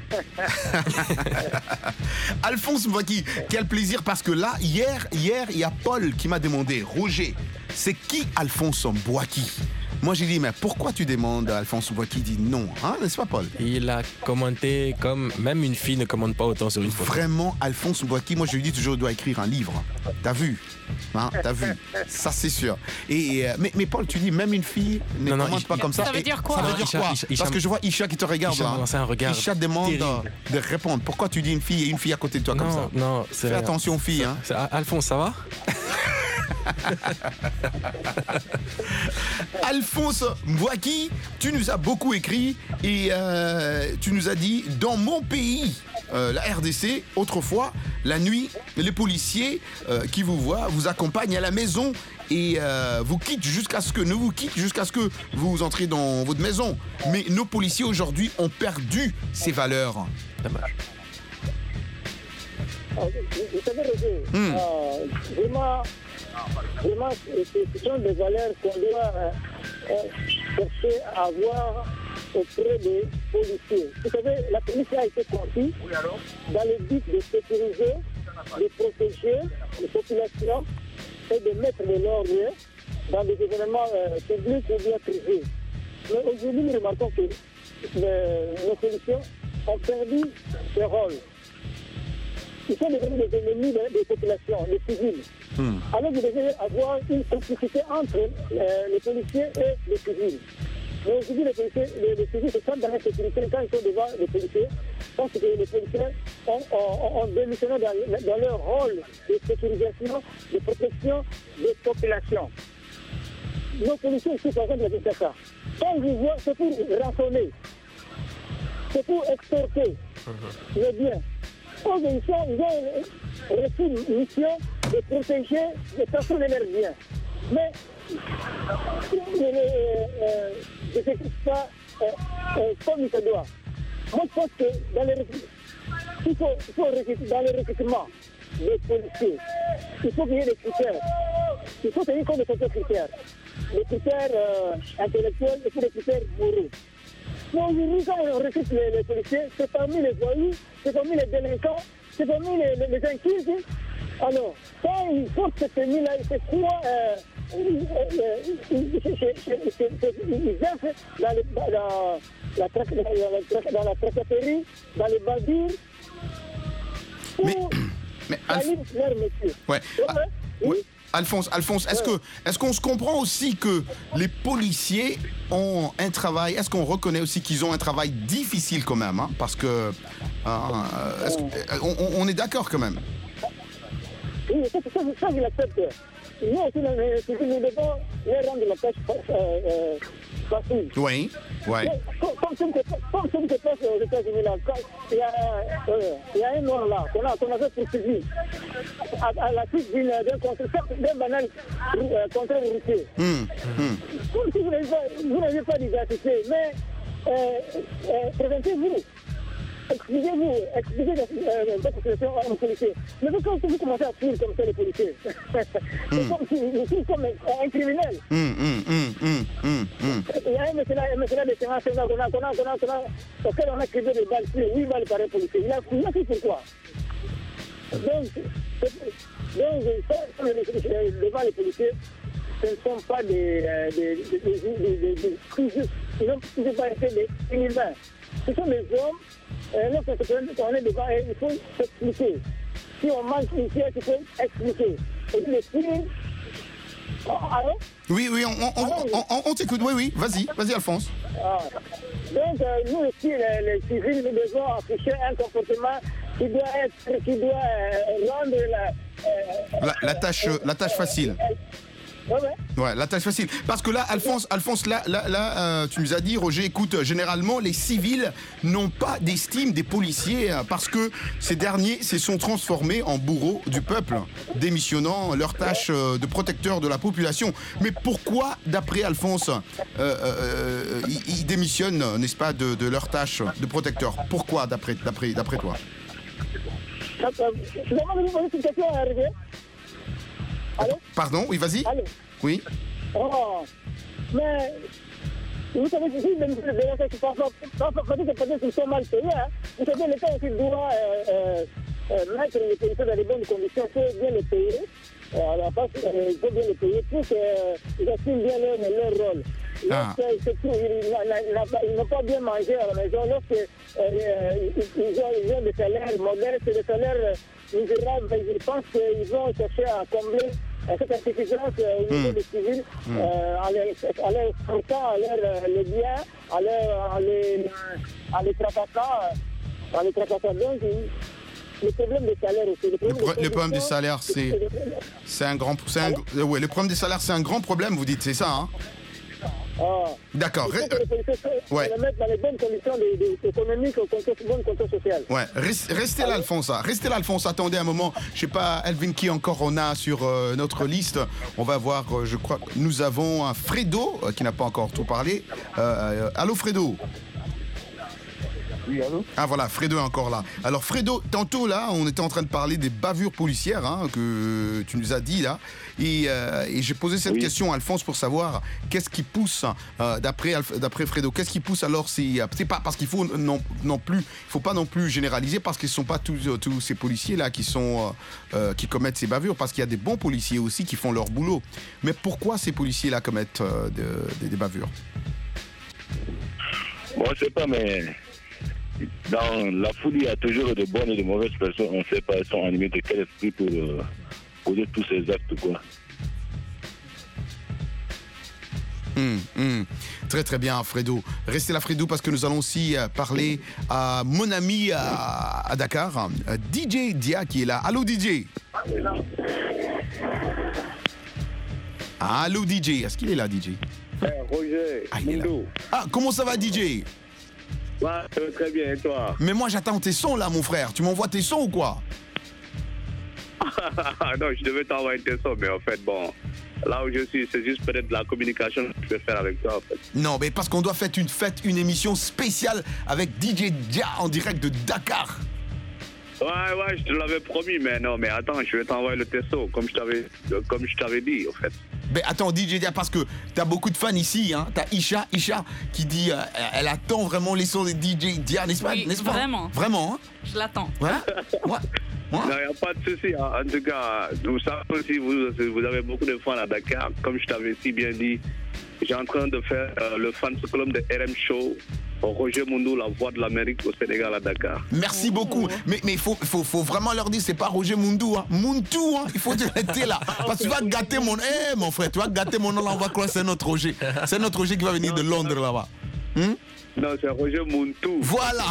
Euh... Alphonse Mbouaki, quel plaisir parce que là, hier, hier, il y a Paul qui m'a demandé, Roger, c'est qui Alphonse Mbouaki? Moi, j'ai dit, mais pourquoi tu demandes à Alphonse Mbouaki? Il dit non, hein, n'est-ce pas, Paul? Il a commenté comme même une fille ne commande pas autant sur une photo. Vraiment, Alphonse Mbouaki, moi, je lui dis toujours, il doit écrire un livre. T'as vu? Hein, t'as vu? Ça, c'est sûr. Et, euh, mais, mais Paul, tu dis, même une fille ne non, commande non, pas comme ça. Ça veut dire quoi? Ça veut dire Isha, quoi Isha, Isha, Parce que je vois Isha qui te regarde Isha, là. C'est un regard Isha demande terrible. de répondre. Pourquoi tu dis une fille et une fille à côté de toi non, comme ça? Non, c'est Fais attention, fille. Hein. C'est, Alphonse, ça va? Alphonse Mbouaki, tu nous as beaucoup écrit et euh, tu nous as dit dans mon pays, euh, la R D C, autrefois, la nuit, les policiers euh, qui vous voient vous accompagnent à la maison et euh, vous quittent jusqu'à ce que ne vous quittent jusqu'à ce que vous entrez dans votre maison. Mais nos policiers aujourd'hui ont perdu ces valeurs. Dommage. Vous savez, Roger, hmm. euh, vraiment, vraiment, ce sont des valeurs qu'on doit euh, euh, chercher à avoir auprès des policiers. Vous savez, la police a été conçue dans le but de sécuriser, de protéger les populations et de mettre de l'ordre dans des événements euh, publics ou bien privés. Mais aujourd'hui, nous remarquons que le, nos policiers ont perdu ce rôle. Ils sont devenus des ennemis des, des populations, des civils. Hmm. Alors vous devez avoir une complicité entre euh, les policiers et les civils. Mais aujourd'hui, les, policiers, les, les civils se sentent dans la sécurité quand ils sont devant les policiers, parce que les policiers ont, ont, ont démissionné dans, dans leur rôle de sécurisation, de protection des populations. Nos policiers ici, par exemple, c'est ça. Quand ils voient, c'est pour rançonner, c'est pour extorquer mm-hmm. les biens. Aux ils ont reçu une mission de protéger les personnes et leurs biens. Mais ils ne s'exécutent pas euh, euh, comme il se doit. Moi, je pense que dans les, il faut, il faut dans le recrutement des policiers, il faut qu'il y ait des critères. Il faut tenir compte de certains critères. Les critères euh, intellectuels et puis les critères moraux. Mais aujourd'hui, quand on recrute les, les policiers, c'est parmi les voyous, c'est parmi les délinquants c'est parmi les, les, les incultes. Alors, quand ils portent cette tenue-là, c'est quoi euh, ils œuvrent dans, le, dans, la, la, dans, dans la tracasserie, dans les bandits, pour mais, Alf... leur métier. Ouais. Ah, oui. Alphonse, Alphonse, est-ce que, est-ce qu'on se comprend aussi que les policiers ont un travail, est-ce qu'on reconnaît aussi qu'ils ont un travail difficile quand même, hein, parce que, hein, est-ce que on, on est d'accord quand même. Oui, ça, ça, ça je l'accepte. Nous aussi, nous, nous devons leur rendre la tâche euh, euh, facile. Oui, oui. Comme ce qui se passe aux États-Unis, là, il y a, euh, il y a un noir là, qu'on a, qu'on avait poursuivi à, à la suite d'une, d'un contrôle, d'un banal euh, contrôle routier. Mmh, mmh. Comme si vous n'aviez pas d'identité, mais euh, euh, présentez-vous. Expliquez-vous, expliquez votre situation aux policiers. Mais quand vous commencez à fuir comme ça les policiers, c'est comme si vous fuir comme un criminel. Mm, mm, mm, mm, mm, mm. Il y a un mécénat de séance qu'on a, qu'on a, qu'on a, qu'on a, qu'on a, auquel on a crié des balles, huit balles par un policier. Il a fui pourquoi. Donc, donc devant les policiers, ce ne sont pas des ils n'ont pas été des inhumains. Ce sont des hommes. Euh, lorsqu'on est devant, il faut s'expliquer. Si on manque ici, il faut expliquer. Et puis les filles. Allô? Oui, oui, on, on, on, on, on t'écoute. Oui, oui, vas-y, vas-y, Alphonse. Ah. Donc, euh, nous aussi, les, les civils, nous devons afficher un comportement qui doit être, qui doit euh, rendre la, euh, la, la, tâche, euh, la tâche facile. Ouais, ouais. Ouais, la tâche facile. Parce que là, Alphonse, Alphonse, là, là, là euh, tu nous as dit, Roger, écoute, généralement, les civils n'ont pas d'estime des policiers euh, parce que ces derniers se sont transformés en bourreaux du peuple, démissionnant leur tâche euh, de protecteur de la population. Mais pourquoi, d'après Alphonse, euh, euh, ils, ils démissionnent, n'est-ce pas, de, de leur tâche de protecteur? Pourquoi, d'après, d'après, d'après toi? Allô? Pardon, oui, vas-y. Allô? Oui. Oh, mais vous savez, ici, les ministres de l'État qui parlent pas, peut-être qu'ils sont mal payés. Hein. Vous savez, l'État aussi doit euh, euh, mettre les policiers dans les bonnes conditions, il faut bien les payer. Euh, à la base, euh, il faut bien les payer pour qu'ils euh, assument bien leur, leur rôle. Ah. Lorsqu'ils n'ont pas bien mangé à la maison, lorsqu'ils euh, ils ont, ils ont des salaires modestes, des salaires misérables, je pense qu'ils vont chercher à combler cette insuffisance au niveau mmh. des civils, mmh. euh, en les portant à leur les biens, en les, les tracassant, en les tracassant. Donc, le problème des salaires aussi. Le problème, le pro- des, le problème des salaires, c'est, c'est un grand, c'est un, euh, ouais, le problème des salaires, c'est un grand problème, vous dites, c'est ça, hein? Ah. D'accord. Il faut que les policiers ouais. le mettent dans les bonnes conditions économiques, au contexte, bonnes conditions sociales. Ouais, restez là, Alphonse. Restez là, Alphonse. Attendez un moment. Je sais pas, Elvin, qui encore on a sur euh, notre liste. On va voir, euh, je crois, nous avons un Fredo euh, qui n'a pas encore tout parlé. Euh, euh, allô, Fredo? Oui, allô? Ah voilà, Fredo est encore là. Alors Fredo, tantôt là, on était en train de parler des bavures policières hein, que tu nous as dit là. Et, euh, et j'ai posé cette oui. question à Alphonse pour savoir qu'est-ce qui pousse, euh, d'après, d'après Fredo, qu'est-ce qui pousse alors c'est, c'est pas parce qu'il faut non, non plus, il faut pas non plus généraliser parce qu'ils ne sont pas tous, tous ces policiers là qui, sont, euh, qui commettent ces bavures, parce qu'il y a des bons policiers aussi qui font leur boulot. Mais pourquoi ces policiers là commettent euh, de, de, des bavures? Moi je sais pas, mais dans la foule, il y a toujours de bonnes et de mauvaises personnes. On ne sait pas, elles sont animées de quel esprit pour euh, poser tous ces actes, quoi. Mmh, mmh. Très très bien, Fredo. Restez là, Fredo, parce que nous allons aussi euh, parler à mon ami à, à Dakar, euh, D J Dia qui est là. Allô D J. Allô D J. Est-ce qu'il est là, D J? Hey, Roger, ah, il est là. Ah, comment ça va, D J? Ouais, très bien, et toi? Mais moi j'attends tes sons là, mon frère. Tu m'envoies tes sons ou quoi? Non, je devais t'envoyer tes sons, mais en fait, bon, là où je suis, c'est juste peut-être de la communication que je peux faire avec toi, en fait. Non, mais parce qu'on doit faire une fête, une émission spéciale avec D J Dia en direct de Dakar. Ouais, ouais, je te l'avais promis, mais non, mais attends, je vais t'envoyer le testo, comme je t'avais, comme je t'avais dit, en fait. Mais attends, D J Dia, parce que t'as beaucoup de fans ici, hein. T'as Isha, Isha, qui dit, euh, elle attend vraiment les sons de D J Dia, n'est-ce pas, Oui, n'est-ce pas? vraiment. Vraiment, hein. Je l'attends. Voilà. Ouais. Non, il n'y a pas de souci. Hein. En tout cas, vous savez aussi, vous, vous avez beaucoup de fans à Dakar. Comme je t'avais si bien dit, j'ai en train de faire euh, le fan club de R M Show. Roger Mundou, la voix de l'Amérique au Sénégal à Dakar. Merci beaucoup. Mais il faut, faut, faut vraiment leur dire, c'est pas Roger Mundou. Hein. Mundou, hein. Il faut dire t'es là. Parce que tu vas gâter mon... Eh, mon frère, tu vas gâter mon nom, là, on va croire que c'est notre Roger. C'est notre Roger qui va venir de Londres, là-bas. Hum? Non, c'est Roger Muntou. Voilà.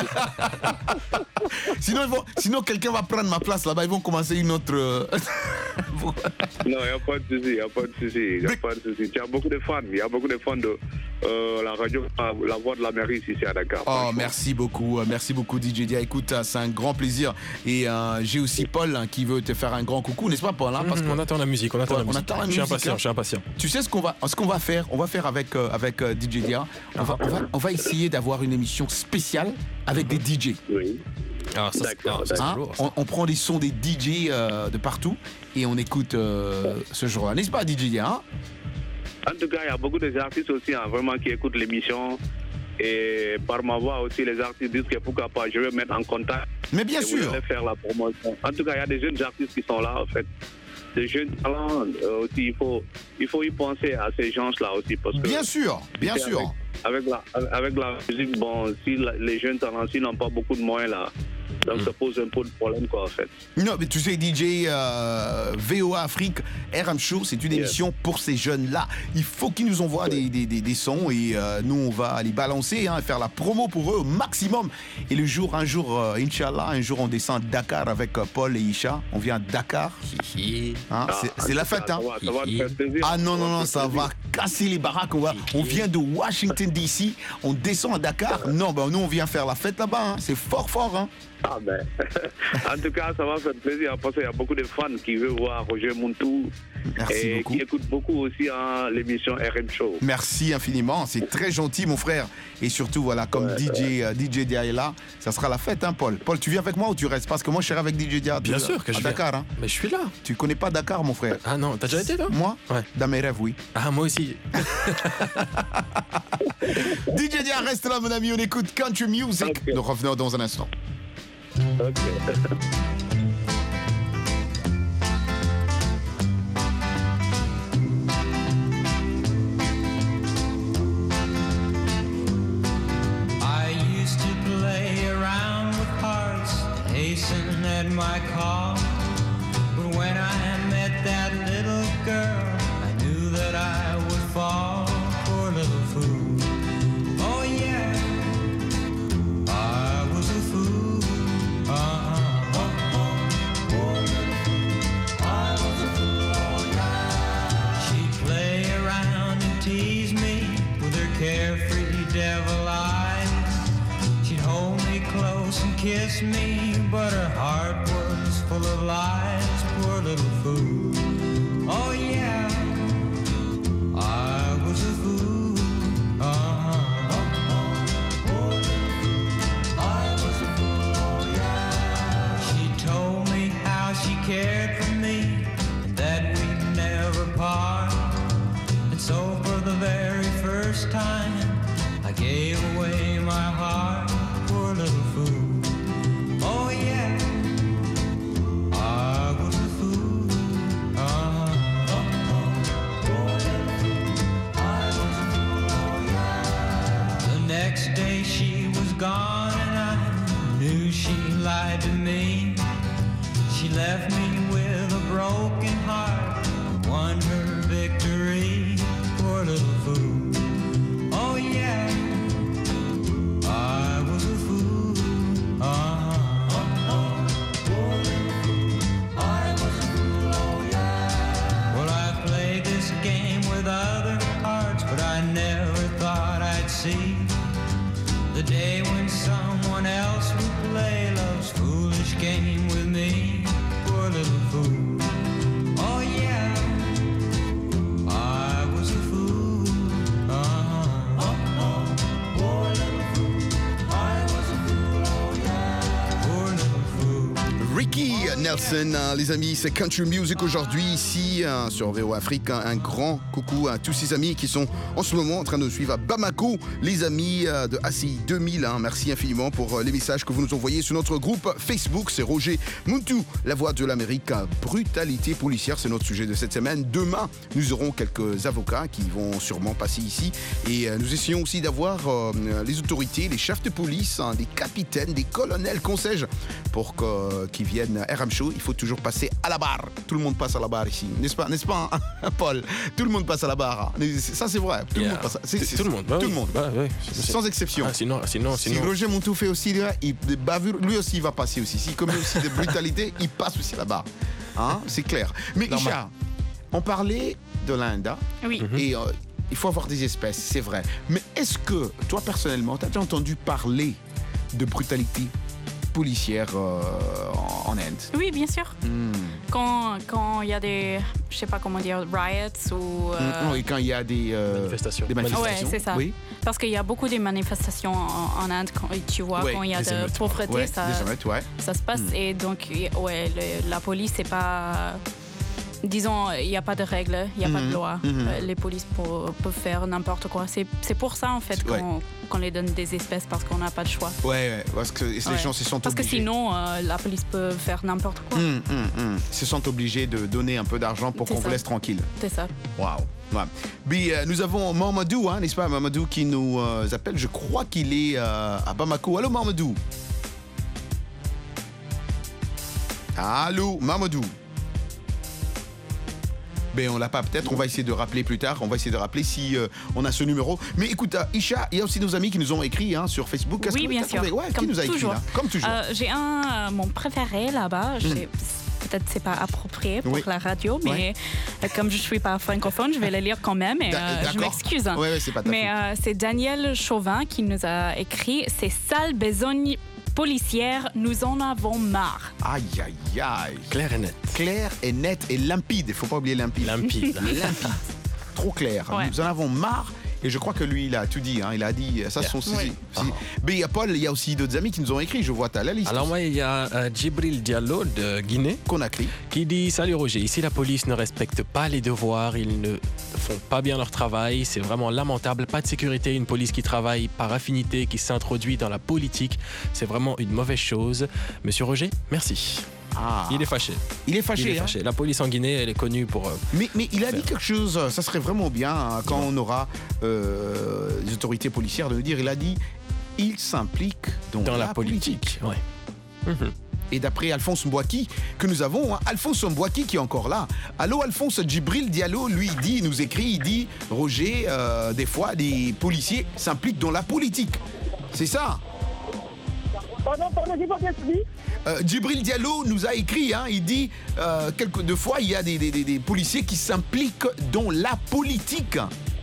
sinon, ils vont, sinon, quelqu'un va prendre ma place là-bas. Ils vont commencer une autre... non, il n'y a pas de souci. Il n'y a pas de souci. Il n'y a pas de souci. Il y a beaucoup de fans. Il y a beaucoup de fans de euh, la radio, la voix de l'Amérique ici à Dakar. Oh, merci beaucoup. Merci beaucoup, D J Dia. Écoute, c'est un grand plaisir. Et euh, j'ai aussi Paul hein, qui veut te faire un grand coucou, n'est-ce pas, Paul hein, parce mmh, On attend la musique. On attend, Paul, la, musique. On attend la je suis musique. impatient. Hein. Je suis impatient. Tu sais ce qu'on va, ce qu'on va faire? On va faire avec, euh, avec euh, D J Dia. On va, on va, on va essayer d'avoir une émission spéciale avec des D J. Oui. Ah, ça, d'accord, ça, hein, on, on prend des sons des D J euh, de partout et on écoute euh, ce jour-là. N'est-ce pas, D J Dia hein? En tout cas, il y a beaucoup d'artistes aussi hein, vraiment qui écoutent l'émission. Et par ma voix aussi, les artistes disent que pourquoi pas, je vais mettre en contact. Mais bien et sûr. Vous allez faire la promotion. En tout cas, il y a des jeunes artistes qui sont là, en fait. Des jeunes talents euh, aussi, il faut, il faut y penser à ces gens-là aussi. Parce que bien sûr, bien sûr. Avec, avec, la, avec la musique, bon, si la, les jeunes talents, s'ils n'ont pas beaucoup de moyens là, donc ça pose un peu de problème quoi en fait. Non mais tu sais D J euh, V O A Afrique, R M Show, c'est une émission yes. pour ces jeunes-là. Il faut qu'ils nous envoient des, des, des, des sons et euh, nous on va les balancer, hein, faire la promo pour eux au maximum. Et le jour, un jour, euh, Inch'Allah, un jour on descend à Dakar avec euh, Paul et Isha. On vient à Dakar. Hein, ah, c'est la fête. Hein. Ça va, ça va te faire plaisir. Ah non, non, non, ça va casser les baraques. On, va, on vient de Washington D C, on descend à Dakar. Non, ben nous on vient faire la fête là-bas. Hein. C'est fort, fort. Hein. Ah ben, en tout cas, ça va faire plaisir parce qu'il y a beaucoup de fans qui veulent voir Roger Muntou et beaucoup. Qui écoutent beaucoup aussi hein, l'émission R M Show. Merci infiniment, c'est très gentil mon frère. Et surtout, voilà, comme ouais, D J, ouais. euh, D J Dia est là, ça sera la fête, hein, Paul. Paul, tu viens avec moi ou tu restes? Parce que moi, je serai avec D J Dia. Bien sûr que à je Dakar. Viens. Hein. Mais je suis là. Tu connais pas Dakar, mon frère? Ah non, t'as déjà été là? Moi? Ouais. Dans mes rêves, oui. Ah, moi aussi. D J Dia, reste là, mon ami, on écoute Country Music. Okay. Nous revenons dans un instant. Okay. I used to play around with hearts, hasten at my call. But when I met that little girl, I knew that I would fall for a little fool. Oh yeah, I was a fool. Uh-huh. She'd play around and tease me with her carefree devil eyes. She'd hold me close and kiss me, but her heart was full of lies. Poor little fool. Oh yeah, I was a fool. Uh-huh. She cared for me, and that we'd never part. And so for the very first time, I gave away my heart. Poor little fool. Oh yeah, I was a fool. Uh-huh. I was a fool. Oh yeah. The next day she was gone, and I knew she lied to me. She left me with a broken heart, won her victory. Poor little fool. Oh yeah, I was a fool. Uh-huh. Uh-huh. Poor little fool. I was a fool. Oh yeah. Well, I played this game with other hearts, but I never thought I'd see the day when someone else would play love's foolish game with me. Poor little fool. Oh yeah, Nelson, hein, les amis, c'est Country Music aujourd'hui ici hein, sur V O Afrique. Un, un grand coucou à tous ces amis qui sont en ce moment en train de nous suivre à Bamako, les amis euh, de A C I deux mille. Hein, merci infiniment pour euh, les messages que vous nous envoyez sur notre groupe Facebook. C'est Roger Muntu, la voix de l'Amérique. Brutalité policière, c'est notre sujet de cette semaine. Demain, nous aurons quelques avocats qui vont sûrement passer ici et euh, nous essayons aussi d'avoir euh, les autorités, les chefs de police, hein, des capitaines, des colonels, qu'on sais-je, pour que, euh, qu'ils viennent à R M Show. Il faut toujours passer à la barre. Tout le monde passe à la barre ici, n'est-ce pas, n'est-ce pas, hein, Paul? Tout le monde passe à la barre. Ça, c'est vrai. Tout Yeah. le monde passe. À... C'est, c'est, tout le monde. Bah tout oui. le monde. Bah oui. Sans exception. Ah, sinon, sinon, Si sinon. Roger Montou fait aussi, là, il, des bavures, lui aussi, il va passer aussi. S'il commet aussi de brutalité, il passe aussi à la barre. Hein, c'est clair. Mais Normal. Isha, on parlait de l'Inde. Oui. Et euh, il faut avoir des espèces, c'est vrai. Mais est-ce que, toi, personnellement, tu as déjà entendu parler de brutalité policière euh, en, en Inde? Oui, bien sûr. Hmm. Quand quand il y a des, je sais pas comment dire, riots ou... euh, Hmm. Oui, quand il y a des euh, manifestations. Des Ouais, manifestations. c'est ça. Oui. Parce qu'il y a beaucoup de manifestations en, en Inde, quand, tu vois, Ouais, quand il y a des de émeutes. pauvreté, Ouais, ça, des émeutes, ouais. ça se passe. Hmm. Et donc, ouais, le- la police, c'est pas... Disons, il n'y a pas de règles, il n'y a pas de Mhm, loi. mhm. Euh, les polices pour- peuvent faire n'importe quoi. C'est, c'est pour ça, en fait, Ouais. qu'on, qu'on les donne des espèces, parce qu'on n'a pas de choix. Ouais, ouais, parce que les Ouais. gens se sont Parce que obligés. sinon, euh, la police peut faire n'importe quoi. Hum, hum, hum. Se sont obligés de donner un peu d'argent pour C'est qu'on ça. vous laisse tranquille. C'est ça. Waouh. Ouais. Puis, euh, nous avons Mamadou, hein, n'est-ce pas, Mamadou, qui nous euh, appelle. Je crois qu'il est euh, à Bamako. Allô, Mamadou. Allô, Mamadou. Ben, on l'a pas peut-être, on va essayer de rappeler plus tard, on va essayer de rappeler si euh, on a ce numéro. Mais écoute, euh, Isha, il y a aussi nos amis qui nous ont écrit hein, sur Facebook. Qu'est-ce Oui, que bien t'as sûr. trouvé? Ouais, qui Comme nous a écrit toujours. là? Comme toujours. Euh, j'ai un, euh, mon préféré là-bas. J'ai- Peut-être c'est pas approprié pour Oui. la radio, mais Ouais. euh, comme je suis pas francophone, je vais le lire quand même et D'a- euh, je d'accord. m'excuse. Ouais, ouais, c'est pas ta Mais euh, c'est Daniel Chauvin qui nous a écrit « Ces sales besognes policières, nous en avons marre. Aïe, aïe, aïe. Clair et net. Clair et net et limpide. Il faut pas oublier limpide. Limpide. Limpide. Trop clair. Ouais. Nous en avons marre. Et je crois que lui, il a tout dit. Hein. Il a dit, ça, Yeah. sont ses- Oui. ses- Mais il y a Paul, il y a aussi d'autres amis qui nous ont écrit. Je vois, tu as la liste. Alors moi, il y a euh, Djibril Diallo de Guinée Conakry qui dit « Salut Roger, ici la police ne respecte pas les devoirs, ils ne font pas bien leur travail, c'est vraiment lamentable, pas de sécurité, une police qui travaille par affinité, qui s'introduit dans la politique, c'est vraiment une mauvaise chose. Monsieur Roger, merci. » Ah. Il est fâché. Il est fâché. Il est hein. fâché. La police en Guinée, elle est connue pour... euh, Mais, mais il a Faire. dit quelque chose, ça serait vraiment bien hein, quand on aura euh, les autorités policières de nous dire. Il a dit, il s'implique dans, dans la politique. Ouais. Mhm. Et d'après Alphonse Mbouaki, que nous avons, hein, Alphonse Mbouaki qui est encore là. Allô, Alphonse Djibril Diallo, lui, il dit, il nous écrit, il dit, Roger, euh, des fois, les policiers s'impliquent dans la politique. C'est ça. Pardon, pardon, j'ai pas bien suivi. Euh, Djibril Diallo nous a écrit, hein, il dit, euh, quelques deux fois, il y a des, des- des- des policiers qui s'impliquent dans la politique.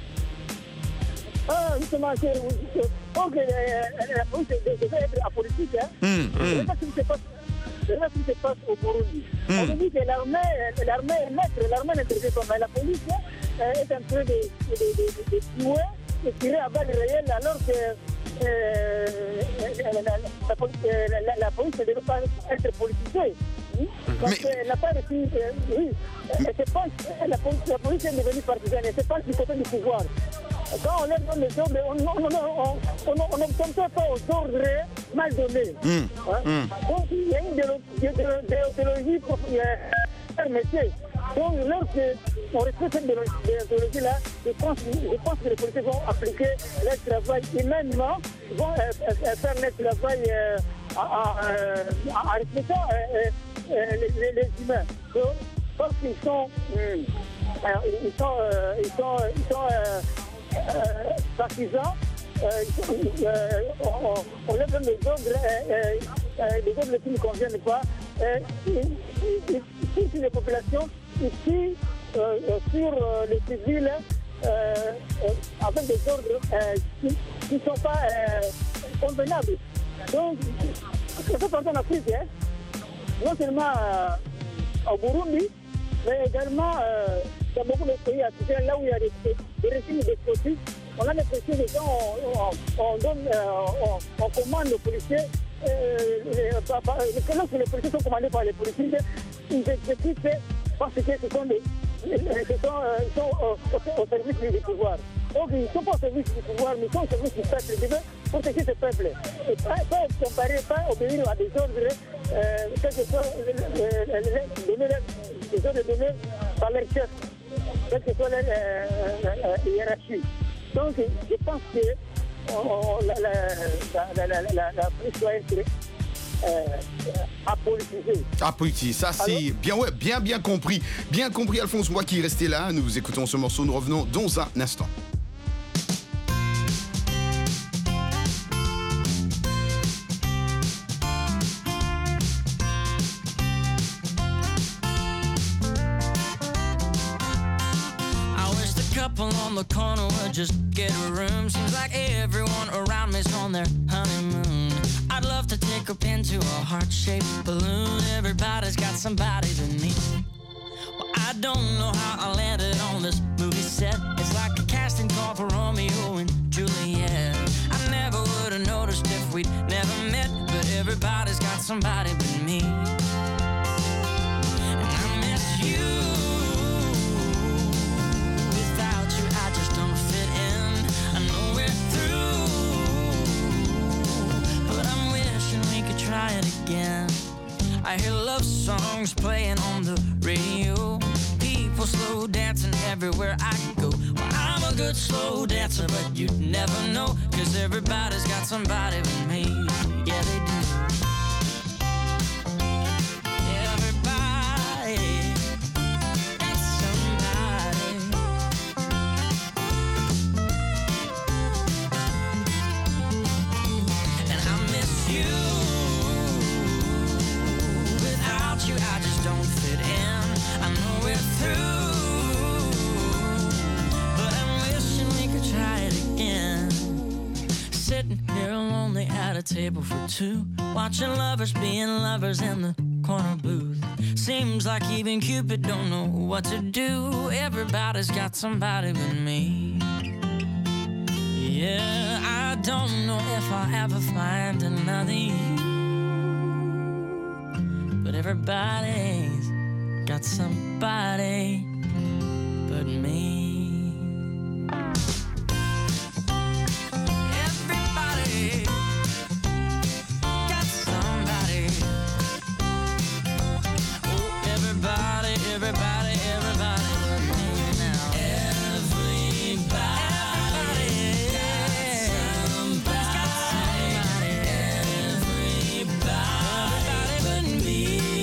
Ah, justement, c'est. Ok, euh, la police devait être apolitique, hein. Hum, Je ne sais hum. pas ce qui se passe. Je ne sais pas ce qui se passe au Burundi. Hmm. On nous dit que l'armée, l'armée est maître, l'armée n'intervient pas, mais la police euh, est en train de, de, de, de, de tuer, de tirer à balles réelles, alors que euh, la, la, la, la, police- euh, la, la, la police ne devait pas être politisée. Hmm? Parce Mais- qu'elle n'a pas reçu. Euh, oui, elle se pense, la, police, la police est devenue partisane, elle se pense du côté du pouvoir. Quand on est dans les ordres, on on n'obtient pas aux ordres mal donnés. Hum, Hein? hum. Donc, il y a une déontologie pour faire métier. Donc, lorsqu'on respecte cette déontologie-là, je pense, je pense que les policiers vont appliquer leur travail humainement, vont euh, euh, faire leur travail euh, en en- en respectant euh, euh, les, les- les humains. Donc, parce qu'ils sont, hum, alors, ils sont, euh, ils sont, ils sont euh, euh, partisans. Euh, euh, on, on lève des ordres, euh, euh, des ordres qui ne conviennent pas. Euh, ici, sur les populations, ici, euh, sur euh, les civils, euh, euh, avec des ordres euh, qui ne sont pas euh, convenables. Donc, c'est ça partout en Afrique, hein. Non seulement euh, au Burundi, mais également euh, dans beaucoup de pays africains, là où il y a des, des régimes despotiques. On a l'impression que les gens, on, on, on donne, euh, on, on commande aux policiers euh, les, par- par- lorsque les policiers sont commandés par les policiers, ils exécutent parce que ce sont des, ce sont, euh, ils sont au, au, au service du pouvoir. Donc ils ne sont pas au service du pouvoir, mais ils sont au service du peuple. Ils veulent protéger ce peuple. Et pas, pas comparer, pas obéir à des ordres, euh, quel que soit les ordres donnés par leur chef, quelle que soit leur euh, euh, hiérarchie. Donc je pense que on, la, la, la, la, la, la, la police doit être euh, apolitisée. Apolitisée, ça c'est bien, ouais, bien, bien compris. Bien compris, Alphonse, moi qui restais là. Nous écoutons ce morceau, nous revenons dans un instant. Couple on the corner would just get a room. Seems like everyone around me's on their honeymoon. I'd love to take her pin to a heart-shaped balloon. Everybody's got somebody to meet. Well, I don't know how I landed on this movie set. It's like a casting call for Romeo and Juliet. I never would have noticed if we'd never met, but everybody's got somebody but me. And I miss you. I just don't fit in. I know we're through, but I'm wishing we could try it again. I hear love songs playing on the radio. People slow dancing everywhere I go. Well, I'm a good slow dancer, but you'd never know, 'cause everybody's got somebody but me. Yeah, they do. I just don't fit in. I know we're through, but I'm wishing we could try it again. Sitting here lonely at a table for two, watching lovers being lovers in the corner booth. Seems like even Cupid don't know what to do. Everybody's got somebody but me. Yeah, I don't know if I'll ever find another you, but everybody's got somebody but me. Everybody got somebody. Oh, everybody, everybody, everybody but me now. Everybody got somebody. Everybody but me.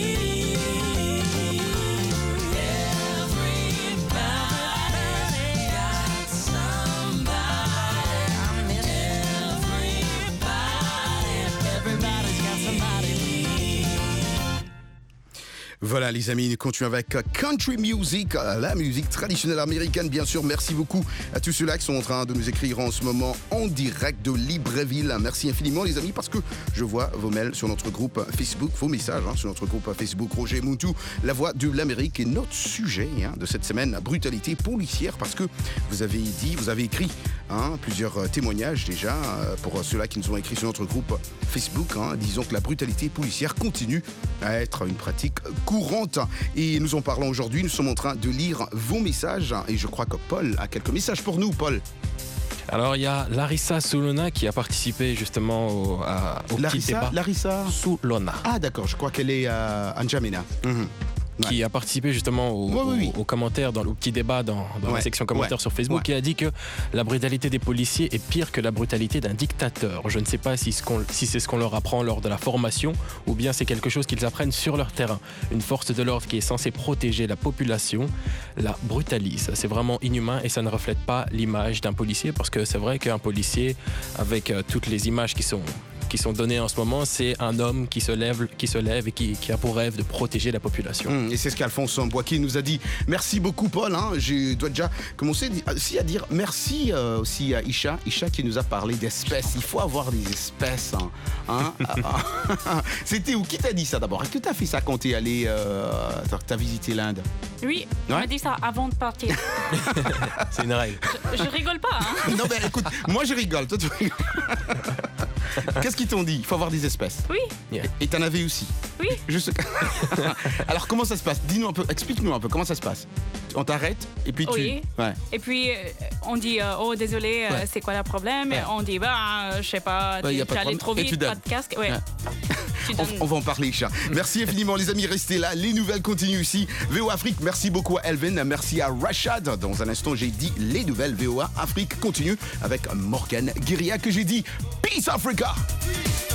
Voilà les amis, nous continuons avec Country Music, la musique traditionnelle américaine bien sûr. Merci beaucoup à tous ceux-là qui sont en train de nous écrire en ce moment en direct de Libreville. Merci infiniment les amis, parce que je vois vos mails sur notre groupe Facebook, vos messages hein, sur notre groupe Facebook Roger Muntu, la voix de l'Amérique. Et notre sujet hein, de cette semaine, brutalité policière, parce que vous avez dit, vous avez écrit hein, plusieurs témoignages déjà pour ceux-là qui nous ont écrit sur notre groupe Facebook. Hein, disons que la brutalité policière continue à être une pratique courante. Et nous en parlons aujourd'hui, nous sommes en train de lire vos messages et je crois que Paul a quelques messages pour nous. Paul. Alors il y a Larissa Soulona qui a participé justement au, à, au Larissa, petit débat. Larissa Soulona. Ah d'accord, je crois qu'elle est à N'Djamena. Mm-hmm. Qui ouais. a participé justement aux ouais, oui, oui. au, au commentaires, dans le petit débat dans, dans ouais. la section commentaires ouais. sur Facebook, ouais. qui a dit que la brutalité des policiers est pire que la brutalité d'un dictateur. Je ne sais pas si, ce qu'on, si c'est ce qu'on leur apprend lors de la formation ou bien c'est quelque chose qu'ils apprennent sur leur terrain. Une force de l'ordre qui est censée protéger la population la brutalise. C'est vraiment inhumain et ça ne reflète pas l'image d'un policier, parce que c'est vrai qu'un policier, avec euh, toutes les images qui sont qui sont données en ce moment, c'est un homme qui se lève, qui se lève et qui, qui a pour rêve de protéger la population. Mmh, et c'est ce qu'Alphonse Boisquier nous a dit. Merci beaucoup Paul. Hein. Je dois déjà commencer aussi à dire merci euh, aussi à Isha. Isha qui nous a parlé d'espèces. Il faut avoir des espèces. Hein. Hein. C'était où? Qui t'a dit ça d'abord? Est-ce que t'as fait ça quand t'es allé, euh, t'as visité l'Inde? Oui, on ouais? m'a dit ça avant de partir. C'est une règle. Je, je rigole pas. Hein. Non mais écoute, moi je rigole. Toi tu rigoles. Qu'est-ce qu'ils t'ont dit? Il faut avoir des espèces. Oui. Yeah. Et t'en avais aussi. Oui. Juste... Alors comment ça se passe? Dis-nous un peu, explique-nous un peu comment ça se passe. On t'arrête et puis tu... Oui. Ouais. Et puis, euh, on dit, euh, oh, désolé, euh, Ouais. c'est quoi le problème? Ouais. On dit, bah, euh, je sais pas, Ouais, y a tu pas de allé problème. trop Et vite, tu pas donnes. de casque. Ouais. Ouais. Tu On, donnes. on va en parler, Isha. Merci infiniment, les amis. Restez là. Les nouvelles continuent ici. V O A Afrique, merci beaucoup à Elvin. Merci à Rachad. Dans un instant, j'ai dit les nouvelles. V O A Afrique continue avec Morgan Guiria que j'ai dit Peace Africa.